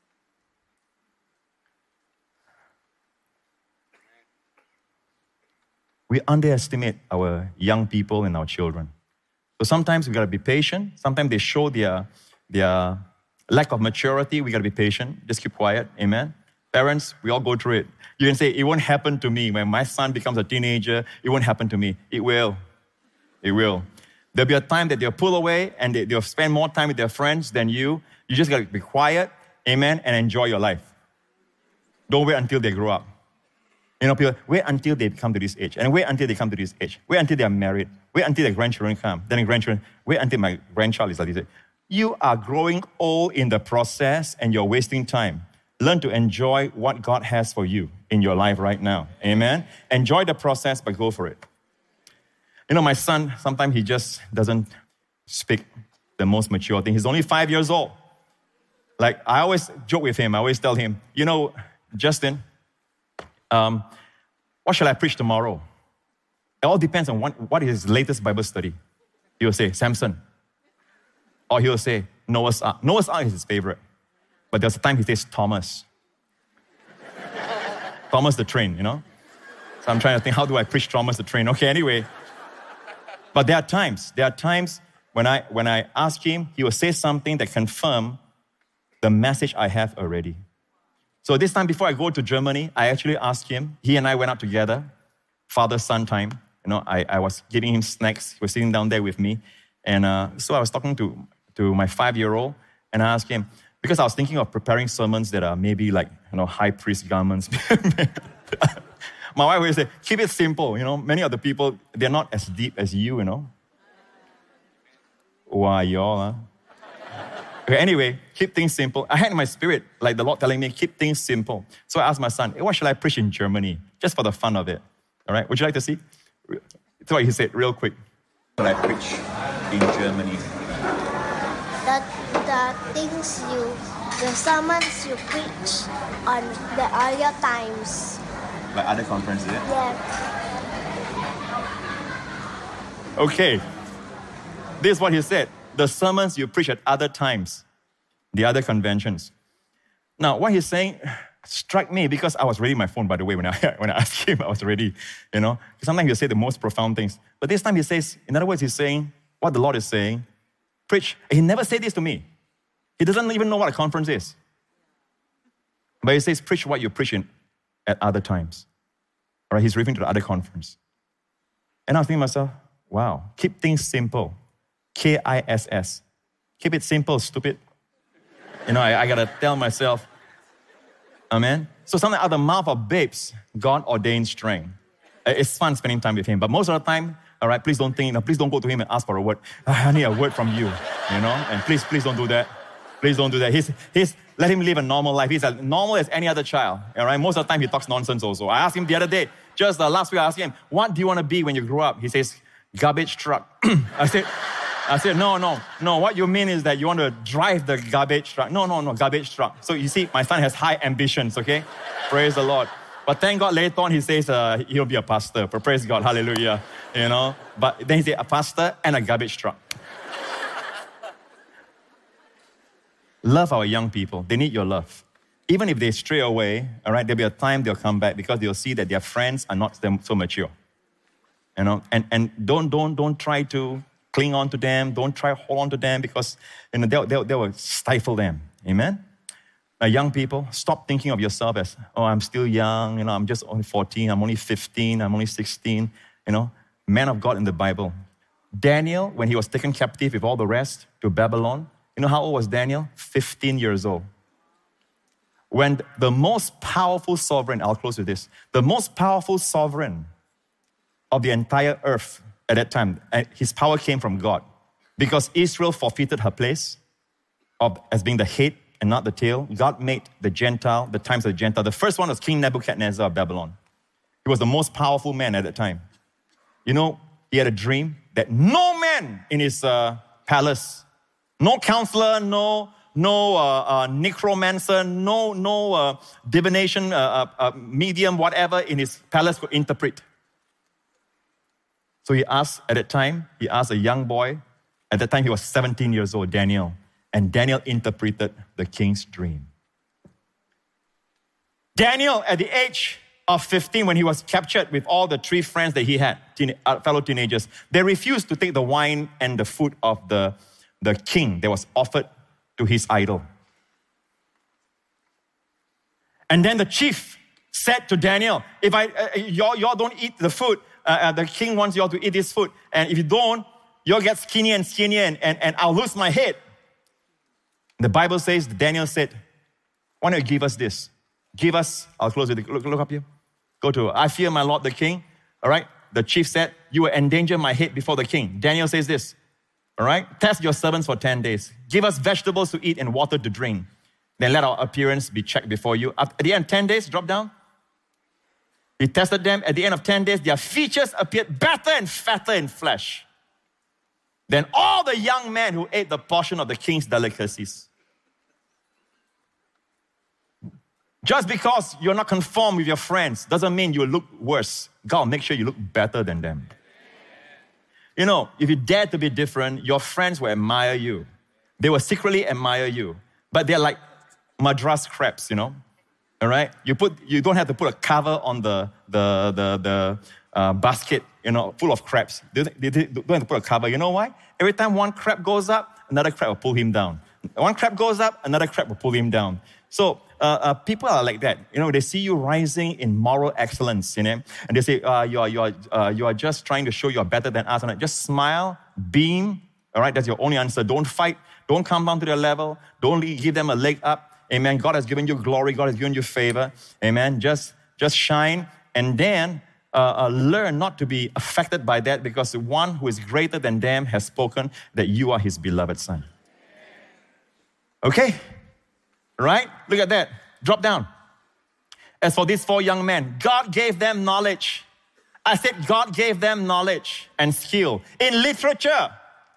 We underestimate our young people and our children. So sometimes we got to be patient. Sometimes they show their, their lack of maturity. We got to be patient. Just keep quiet. Amen. Parents, we all go through it. You can say, it won't happen to me. When my son becomes a teenager, it won't happen to me. It will. It will. There'll be a time that they'll pull away and they, they'll spend more time with their friends than you. You just got to be quiet, amen, and enjoy your life. Don't wait until they grow up. You know, people, wait until they come to this age. And wait until they come to this age. Wait until they're married. Wait until their grandchildren come. Then the grandchildren, wait until my grandchild is like this. You are growing old in the process and you're wasting time. Learn to enjoy what God has for you in your life right now. Amen? Enjoy the process, but go for it. You know, my son, sometimes he just doesn't speak the most mature thing. He's only five years old. Like, I always joke with him. I always tell him, you know, Justin, um, what shall I preach tomorrow? It all depends on what, what is his latest Bible study. He will say, Samson. Or he will say, Noah's Ark. Noah's Ark is his favorite. But there's a time he says, Thomas. Thomas the train, you know? So I'm trying to think, how do I preach Thomas the train? Okay, anyway. But there are times, there are times when I, when I ask him, he will say something that confirms the message I have already. So this time before I go to Germany, I actually asked him, he and I went out together, father-son time. You know, I, I was giving him snacks. He was sitting down there with me. And uh, so I was talking to, to my five-year-old, and I asked him, because I was thinking of preparing sermons that are maybe like, you know, high priest garments. My wife always say, keep it simple. You know, many of the people, they're not as deep as you, you know. Why, y'all, huh? Okay, anyway, keep things simple. I had in my spirit, like the Lord telling me, keep things simple. So I asked my son, hey, what should I preach in Germany? Just for the fun of it. All right, would you like to see? That's what he said, real quick. What should I preach in Germany? The, the things you, the sermons you preach on the earlier times. Like other conferences? Yeah. Okay. This is what he said. The sermons you preach at other times, the other conventions. Now, what he's saying struck me because I was reading my phone, by the way, when I, when I asked him, I was ready, you know. Sometimes he'll say the most profound things. But this time he says, in other words, he's saying what the Lord is saying, preach. He never said this to me. He doesn't even know what a conference is. But he says, preach what you're preaching at other times. All right, he's referring to the other conference. And I was thinking to myself, wow, keep things simple. K I S S. Keep it simple, stupid. You know, I, I gotta tell myself, amen? So something out of the mouth of babes, God ordained strength. It's fun spending time with him, but most of the time, all right, please don't think, no, please don't go to him and ask for a word. I need a word from you, you know? And please, please don't do that. Please don't do that. He's, he's, let him live a normal life. He's as normal as any other child, all right? Most of the time, he talks nonsense also. I asked him the other day, just uh, last week, I asked him, what do you want to be when you grow up? He says, garbage truck. I said, I said, no, no, no. What you mean is that you want to drive the garbage truck. No, no, no, garbage truck. So you see, my son has high ambitions, okay? Praise the Lord. But thank God later on he says uh, he'll be a pastor. But praise God, hallelujah. You know? But then he said a pastor and a garbage truck. Love our young people. They need your love. Even if they stray away, all right, there'll be a time they'll come back because they'll see that their friends are not so mature. You know, and, and don't, don't, don't try to cling on to them. Don't try to hold on to them because, you know, they'll, they'll, they will stifle them. Amen? Now, young people, stop thinking of yourself as, oh, I'm still young, you know, I'm just only fourteen, I'm only fifteen, I'm only sixteen, you know. Man of God in the Bible. Daniel, when he was taken captive with all the rest to Babylon, you know how old was Daniel? fifteen years old. When the most powerful sovereign, I'll close with this, the most powerful sovereign of the entire earth at that time, his power came from God because Israel forfeited her place of as being the head and not the tail. God made the Gentile, the times of the Gentile. The first one was King Nebuchadnezzar of Babylon. He was the most powerful man at that time. You know, he had a dream that no man in his uh, palace, no counselor, no no uh, uh, necromancer, no no uh, divination, uh, uh, uh, medium, whatever in his palace could interpret. So he asked at that time, he asked a young boy, at that time he was seventeen years old, Daniel, and Daniel interpreted the king's dream. Daniel, at the age of fifteen, when he was captured with all the three friends that he had, teen, uh, fellow teenagers, they refused to take the wine and the food of the, the king that was offered to his idol. And then the chief said to Daniel, if I, uh, y'all, y'all don't eat the food, uh, uh, the king wants y'all to eat this food, and if you don't, you'll get skinnier and skinnier, and, and, and I'll lose my head. The Bible says, Daniel said, why don't you give us this? Give us, I'll close with it, look, look up here. Go to, I fear my Lord the king. All right, the chief said, you will endanger my head before the king. Daniel says this, all right, test your servants for ten days. Give us vegetables to eat and water to drink. Then let our appearance be checked before you. At the end of ten days, drop down. He tested them. At the end of ten days, their features appeared better and fatter in flesh than all the young men who ate the portion of the king's delicacies. Just because you're not conformed with your friends doesn't mean you look worse. God, make sure you look better than them. You know, if you dare to be different, your friends will admire you. They will secretly admire you. But they're like Madras crabs, you know? All right? You put, you don't have to put a cover on the, the, the, the uh, basket, you know, full of crabs. They, they, they don't have to put a cover. You know why? Every time one crab goes up, another crab will pull him down. One crab goes up, another crab will pull him down. So uh, uh, people are like that. You know, they see you rising in moral excellence, you know, and they say, uh, you, are, you, are, uh, you are just trying to show you are better than us. And just smile, beam, all right? That's your only answer. Don't fight. Don't come down to their level. Don't give them a leg up. Amen. God has given you glory. God has given you favor. Amen. Just, just shine and then uh, uh, learn not to be affected by that because the one who is greater than them has spoken that you are his beloved son. Okay? Right? Look at that. Drop down. As for these four young men, God gave them knowledge. I said God gave them knowledge and skill in literature.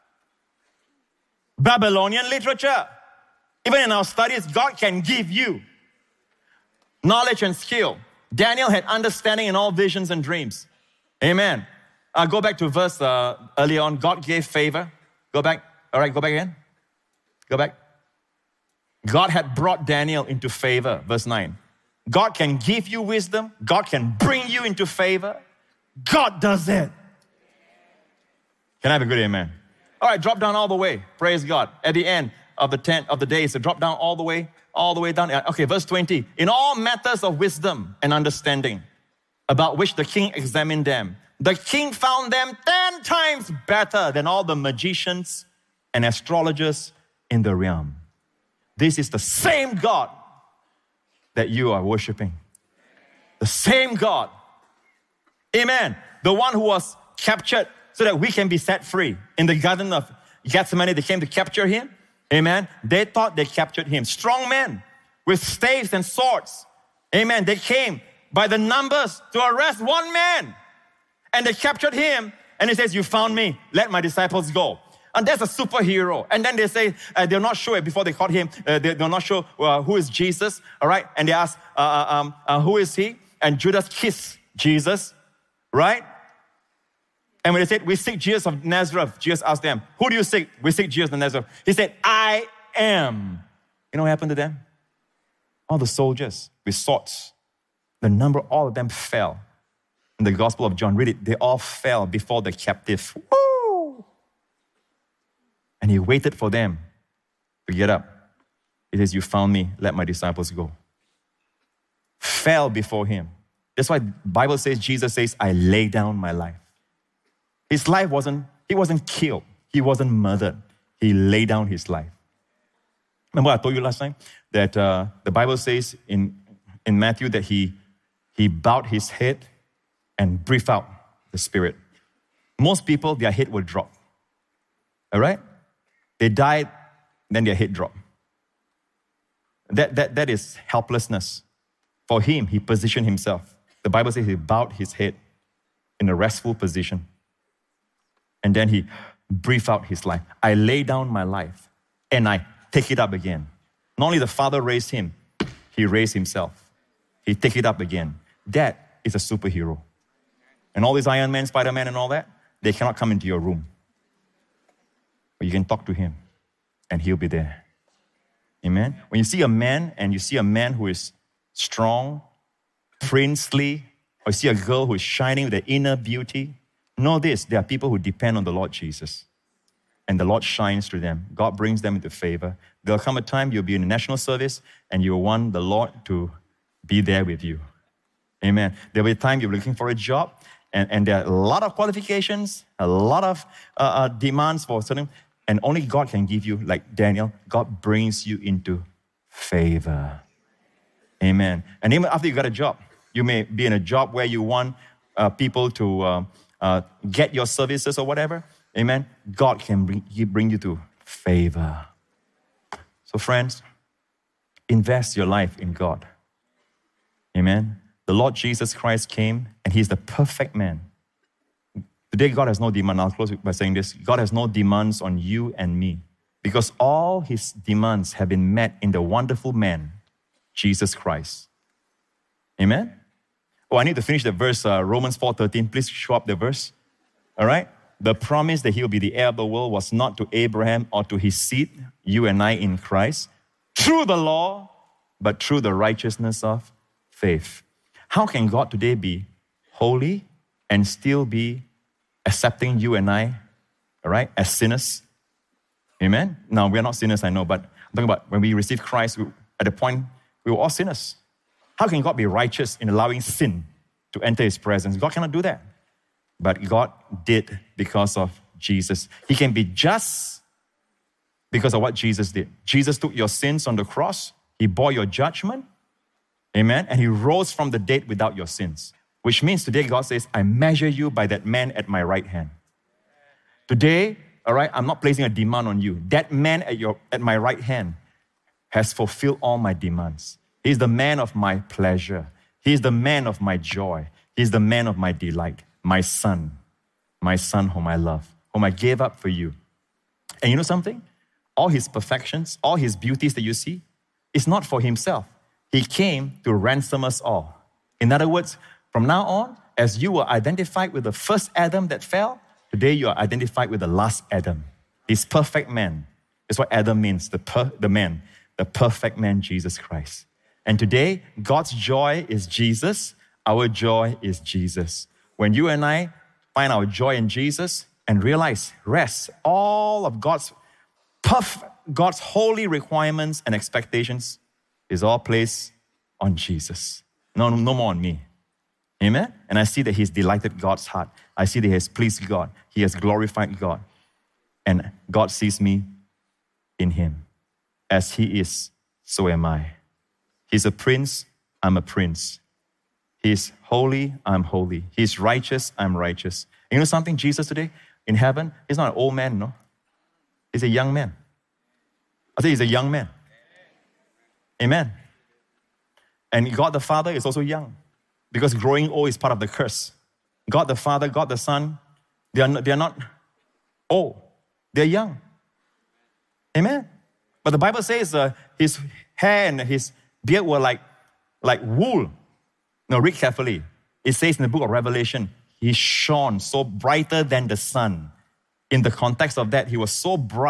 Babylonian literature. Even in our studies, God can give you knowledge and skill. Daniel had understanding in all visions and dreams. Amen. Uh, go back to verse uh, early on. God gave favor. Go back. All right, go back again. Go back. God had brought Daniel into favor, verse nine. God can give you wisdom. God can bring you into favor. God does it. Can I have a good amen? All right, drop down all the way. Praise God. At the end of the tenth of the day, so drop down all the way, all the way down. Okay, verse twenty. In all matters of wisdom and understanding, about which the king examined them, the king found them ten times better than all the magicians and astrologers in the realm. This is the same God that you are worshiping. The same God. Amen. The one who was captured so that we can be set free. In the garden of Gethsemane, they came to capture him. Amen. They thought they captured him. Strong men with staves and swords. Amen. They came by the numbers to arrest one man. And they captured him. And he says, you found me. Let my disciples go. And that's a superhero. And then they say, uh, they're not sure, before they caught him, uh, they, they're not sure uh, who is Jesus, all right? And they ask, uh, um, uh, who is he? And Judas kissed Jesus, right? And when they said, we seek Jesus of Nazareth, Jesus asked them, who do you seek? We seek Jesus of Nazareth. He said, I am You know what happened to them? All the soldiers with swords, the number, all of them fell. In the Gospel of John, read it, they all fell before the captive. Woo! And he waited for them to get up. He says, you found me, let my disciples go. Fell before him. That's why the Bible says, Jesus says, I lay down my life. His life wasn't, he wasn't killed. He wasn't murdered. He laid down his life. Remember I told you last time that uh, the Bible says in, in Matthew that he, he bowed his head and breathed out the Spirit. Most people, their head will drop. All right? They died, then their head dropped. That, that, that is helplessness. For him, he positioned himself. The Bible says he bowed his head in a restful position. And then he breathed out his life. I lay down my life and I take it up again. Not only the Father raised him, he raised himself. He take it up again. That is a superhero. And all these Iron Man, Spider-Man and all that, they cannot come into your room. But you can talk to him and he'll be there. Amen? When you see a man and you see a man who is strong, princely, or you see a girl who is shining with the inner beauty, know this, there are people who depend on the Lord Jesus. And the Lord shines through them. God brings them into favor. There'll come a time you'll be in the national service and you'll want the Lord to be there with you. Amen. There'll be a time you're looking for a job and, and there are a lot of qualifications, a lot of uh, uh, demands for certain, and only God can give you, like Daniel, God brings you into favor. Amen. And even after you got a job, you may be in a job where you want uh, people to uh, uh, get your services or whatever. Amen. God can bring, he bring you to favor. So friends, invest your life in God. Amen. The Lord Jesus Christ came and he's the perfect man. Today, God has no demand. I'll close by saying this. God has no demands on you and me because all his demands have been met in the wonderful man, Jesus Christ. Amen? Oh, I need to finish the verse, uh, Romans four thirteen. Please show up the verse. All right? The promise that he will be the heir of the world was not to Abraham or to his seed, you and I in Christ, through the law, but through the righteousness of faith. How can God today be holy and still be accepting you and I, all right, as sinners? Amen? Now, we're not sinners, I know, but I'm talking about when we receive Christ, we, at the point, we were all sinners. How can God be righteous in allowing sin to enter his presence? God cannot do that. But God did because of Jesus. He can be just because of what Jesus did. Jesus took your sins on the cross. He bore your judgment. Amen? And he rose from the dead without your sins. Which means today God says, I measure you by that man at my right hand. Today, all right, I'm not placing a demand on you. That man at your at my right hand has fulfilled all my demands. He's the man of my pleasure. He's the man of my joy. He's the man of my delight. My son, my son whom I love, whom I gave up for you. And you know something? All his perfections, all his beauties that you see, is not for himself. He came to ransom us all. In other words, from now on, as you were identified with the first Adam that fell, today you are identified with the last Adam. He's perfect man. That's what Adam means, the, per, the man, the perfect man, Jesus Christ. And today, God's joy is Jesus. Our joy is Jesus. When you and I find our joy in Jesus and realize, rest, all of God's perfect, God's holy requirements and expectations is all placed on Jesus. No, no more on me. Amen? And I see that he's delighted God's heart. I see that he has pleased God. He has glorified God. And God sees me in him. As he is, so am I. He's a prince, I'm a prince. He's holy, I'm holy. He's righteous, I'm righteous. And you know something? Jesus today, in heaven, he's not an old man, no. He's a young man. I say he's a young man. Amen. And God the Father is also young. Because growing old is part of the curse. God the Father, God the Son, they are not, they are not old. They're young. Amen. But the Bible says uh, his hair and his beard were like, like wool. Now read carefully. It says in the book of Revelation, he shone so brighter than the sun. In the context of that, he was so bright,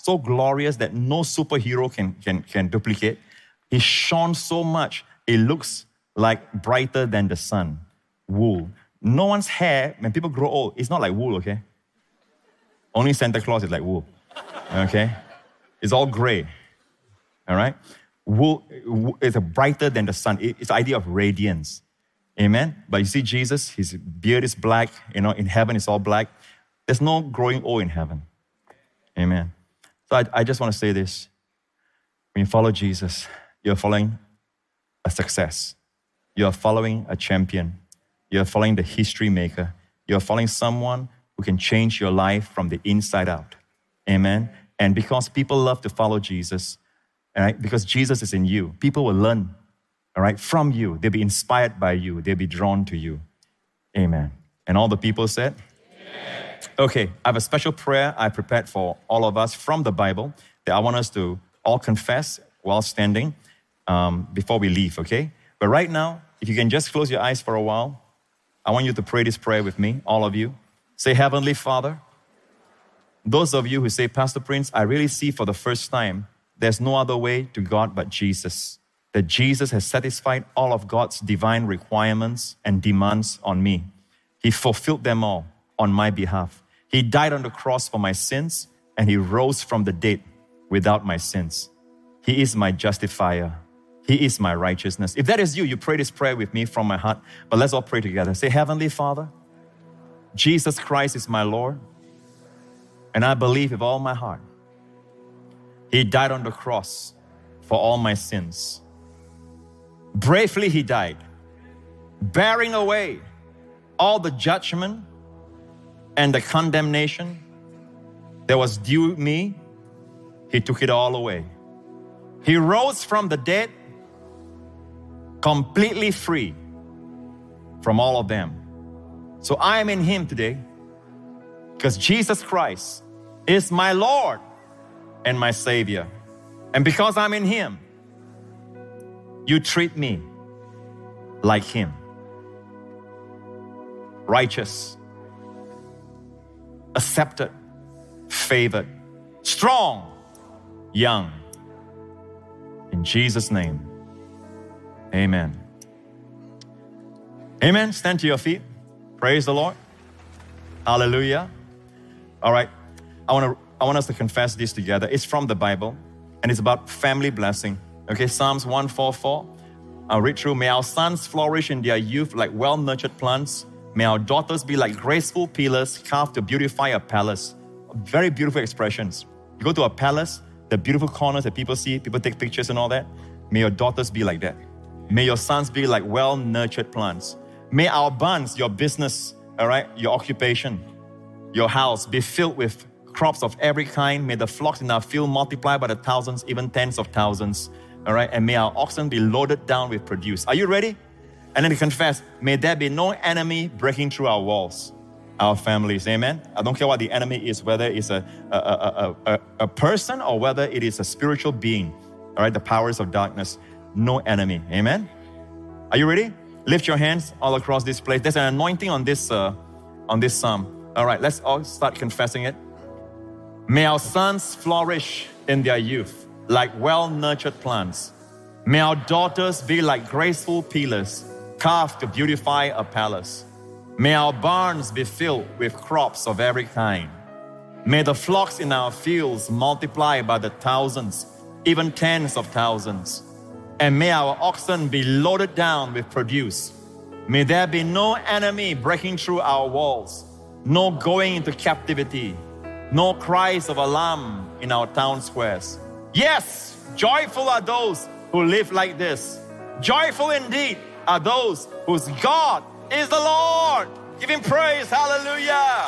so glorious that no superhero can, can, can duplicate. He shone so much, it looks like brighter than the sun. Wool. No one's hair, when people grow old, it's not like wool, okay? Only Santa Claus is like wool, okay? It's all gray, all right? Wool is brighter than the sun. It's the idea of radiance, amen? But you see Jesus, his beard is black, you know, in heaven it's all black. There's no growing old in heaven, amen? So I, I just want to say this. When you follow Jesus, you're following a success. You're following a champion. You're following the history maker. You're following someone who can change your life from the inside out. Amen? And because people love to follow Jesus, all right, because Jesus is in you, people will learn, all right, from you. They'll be inspired by you. They'll be drawn to you. Amen. And all the people said? Amen. Okay, I have a special prayer I prepared for all of us from the Bible that I want us to all confess while standing um, before we leave, okay? But right now, if you can just close your eyes for a while, I want you to pray this prayer with me, all of you. Say, Heavenly Father, those of you who say, Pastor Prince, I really see for the first time, there's no other way to God but Jesus. That Jesus has satisfied all of God's divine requirements and demands on me. He fulfilled them all on my behalf. He died on the cross for my sins, and He rose from the dead without my sins. He is my justifier. He is my righteousness. If that is you, you pray this prayer with me from my heart. But let's all pray together. Say, Heavenly Father, Jesus Christ is my Lord, and I believe with all my heart He died on the cross for all my sins. Bravely He died, bearing away all the judgment and the condemnation that was due me. He took it all away. He rose from the dead, completely free from all of them. So I am in Him today because Jesus Christ is my Lord and my Savior. And because I'm in Him, you treat me like Him. Righteous, accepted, favored, strong, young. In Jesus' name, amen. Amen. Stand to your feet. Praise the Lord. Hallelujah. All right. I want to I want us to confess this together. It's from the Bible, and it's about family blessing. Okay, Psalms one forty-four. I'll read through. May our sons flourish in their youth like well-nurtured plants. May our daughters be like graceful pillars carved to beautify a palace. Very beautiful expressions. You go to a palace, the beautiful corners that people see, people take pictures and all that. May your daughters be like that. May your sons be like well-nurtured plants. May our barns, your business, all right, your occupation, your house be filled with crops of every kind. May the flocks in our field multiply by the thousands, even tens of thousands. All right, and may our oxen be loaded down with produce. Are you ready? And then to confess, may there be no enemy breaking through our walls, our families. Amen. I don't care what the enemy is, whether it's a, a, a, a, a person or whether it is a spiritual being. All right, the powers of darkness. No enemy. Amen. Are you ready? Lift your hands all across this place. There's an anointing on this, uh, on this psalm. All right, let's all start confessing it. May our sons flourish in their youth like well-nurtured plants. May our daughters be like graceful pillars carved to beautify a palace. May our barns be filled with crops of every kind. May the flocks in our fields multiply by the thousands, even tens of thousands. And may our oxen be loaded down with produce. May there be no enemy breaking through our walls, no going into captivity, no cries of alarm in our town squares. Yes, joyful are those who live like this. Joyful indeed are those whose God is the Lord. Give Him praise. Hallelujah.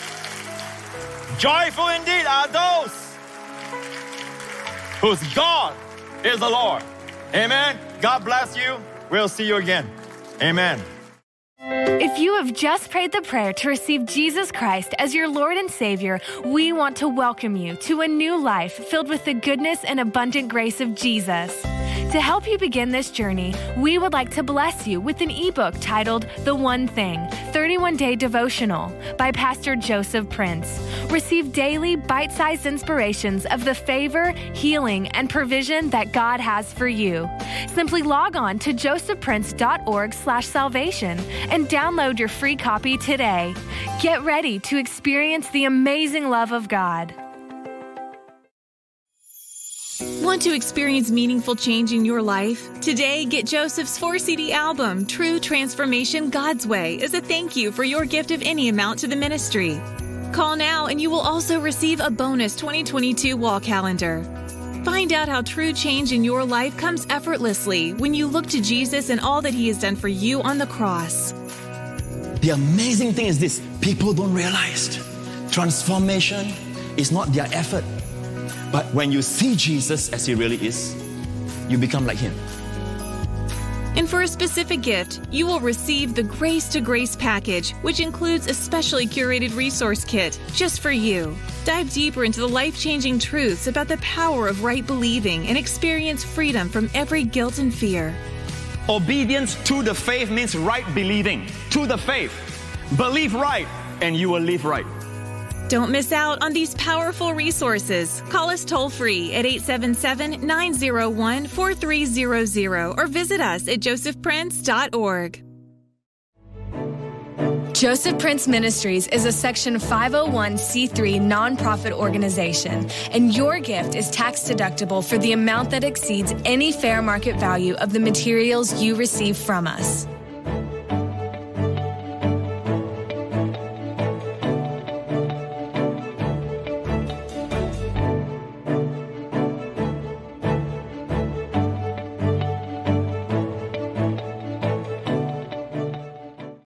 Joyful indeed are those whose God is the Lord. Amen. God bless you. We'll see you again. Amen. If you have just prayed the prayer to receive Jesus Christ as your Lord and Savior, we want to welcome you to a new life filled with the goodness and abundant grace of Jesus. To help you begin this journey, we would like to bless you with an ebook titled The One Thing, thirty-one day Devotional by Pastor Joseph Prince. Receive daily bite-sized inspirations of the favor, healing, and provision that God has for you. Simply log on to josephprince.org slash salvation and download your free copy today. Get ready to experience the amazing love of God. Want to experience meaningful change in your life? Today, get Joseph's four C D album, True Transformation God's Way, as a thank you for your gift of any amount to the ministry. Call now and you will also receive a bonus twenty twenty-two wall calendar. Find out how true change in your life comes effortlessly when you look to Jesus and all that He has done for you on the cross. The amazing thing is this: people don't realize transformation is not their effort. But when you see Jesus as He really is, you become like Him. And for a specific gift, you will receive the Grace to Grace package, which includes a specially curated resource kit just for you. Dive deeper into the life-changing truths about the power of right believing and experience freedom from every guilt and fear. Obedience to the faith means right believing. To the faith. Believe right, and you will live right. Don't miss out on these powerful resources. Call us toll-free at eight seven seven, nine zero one, four three zero zero or visit us at joseph prince dot org. Joseph Prince Ministries is a Section five oh one c three nonprofit organization, and your gift is tax deductible for the amount that exceeds any fair market value of the materials you receive from us.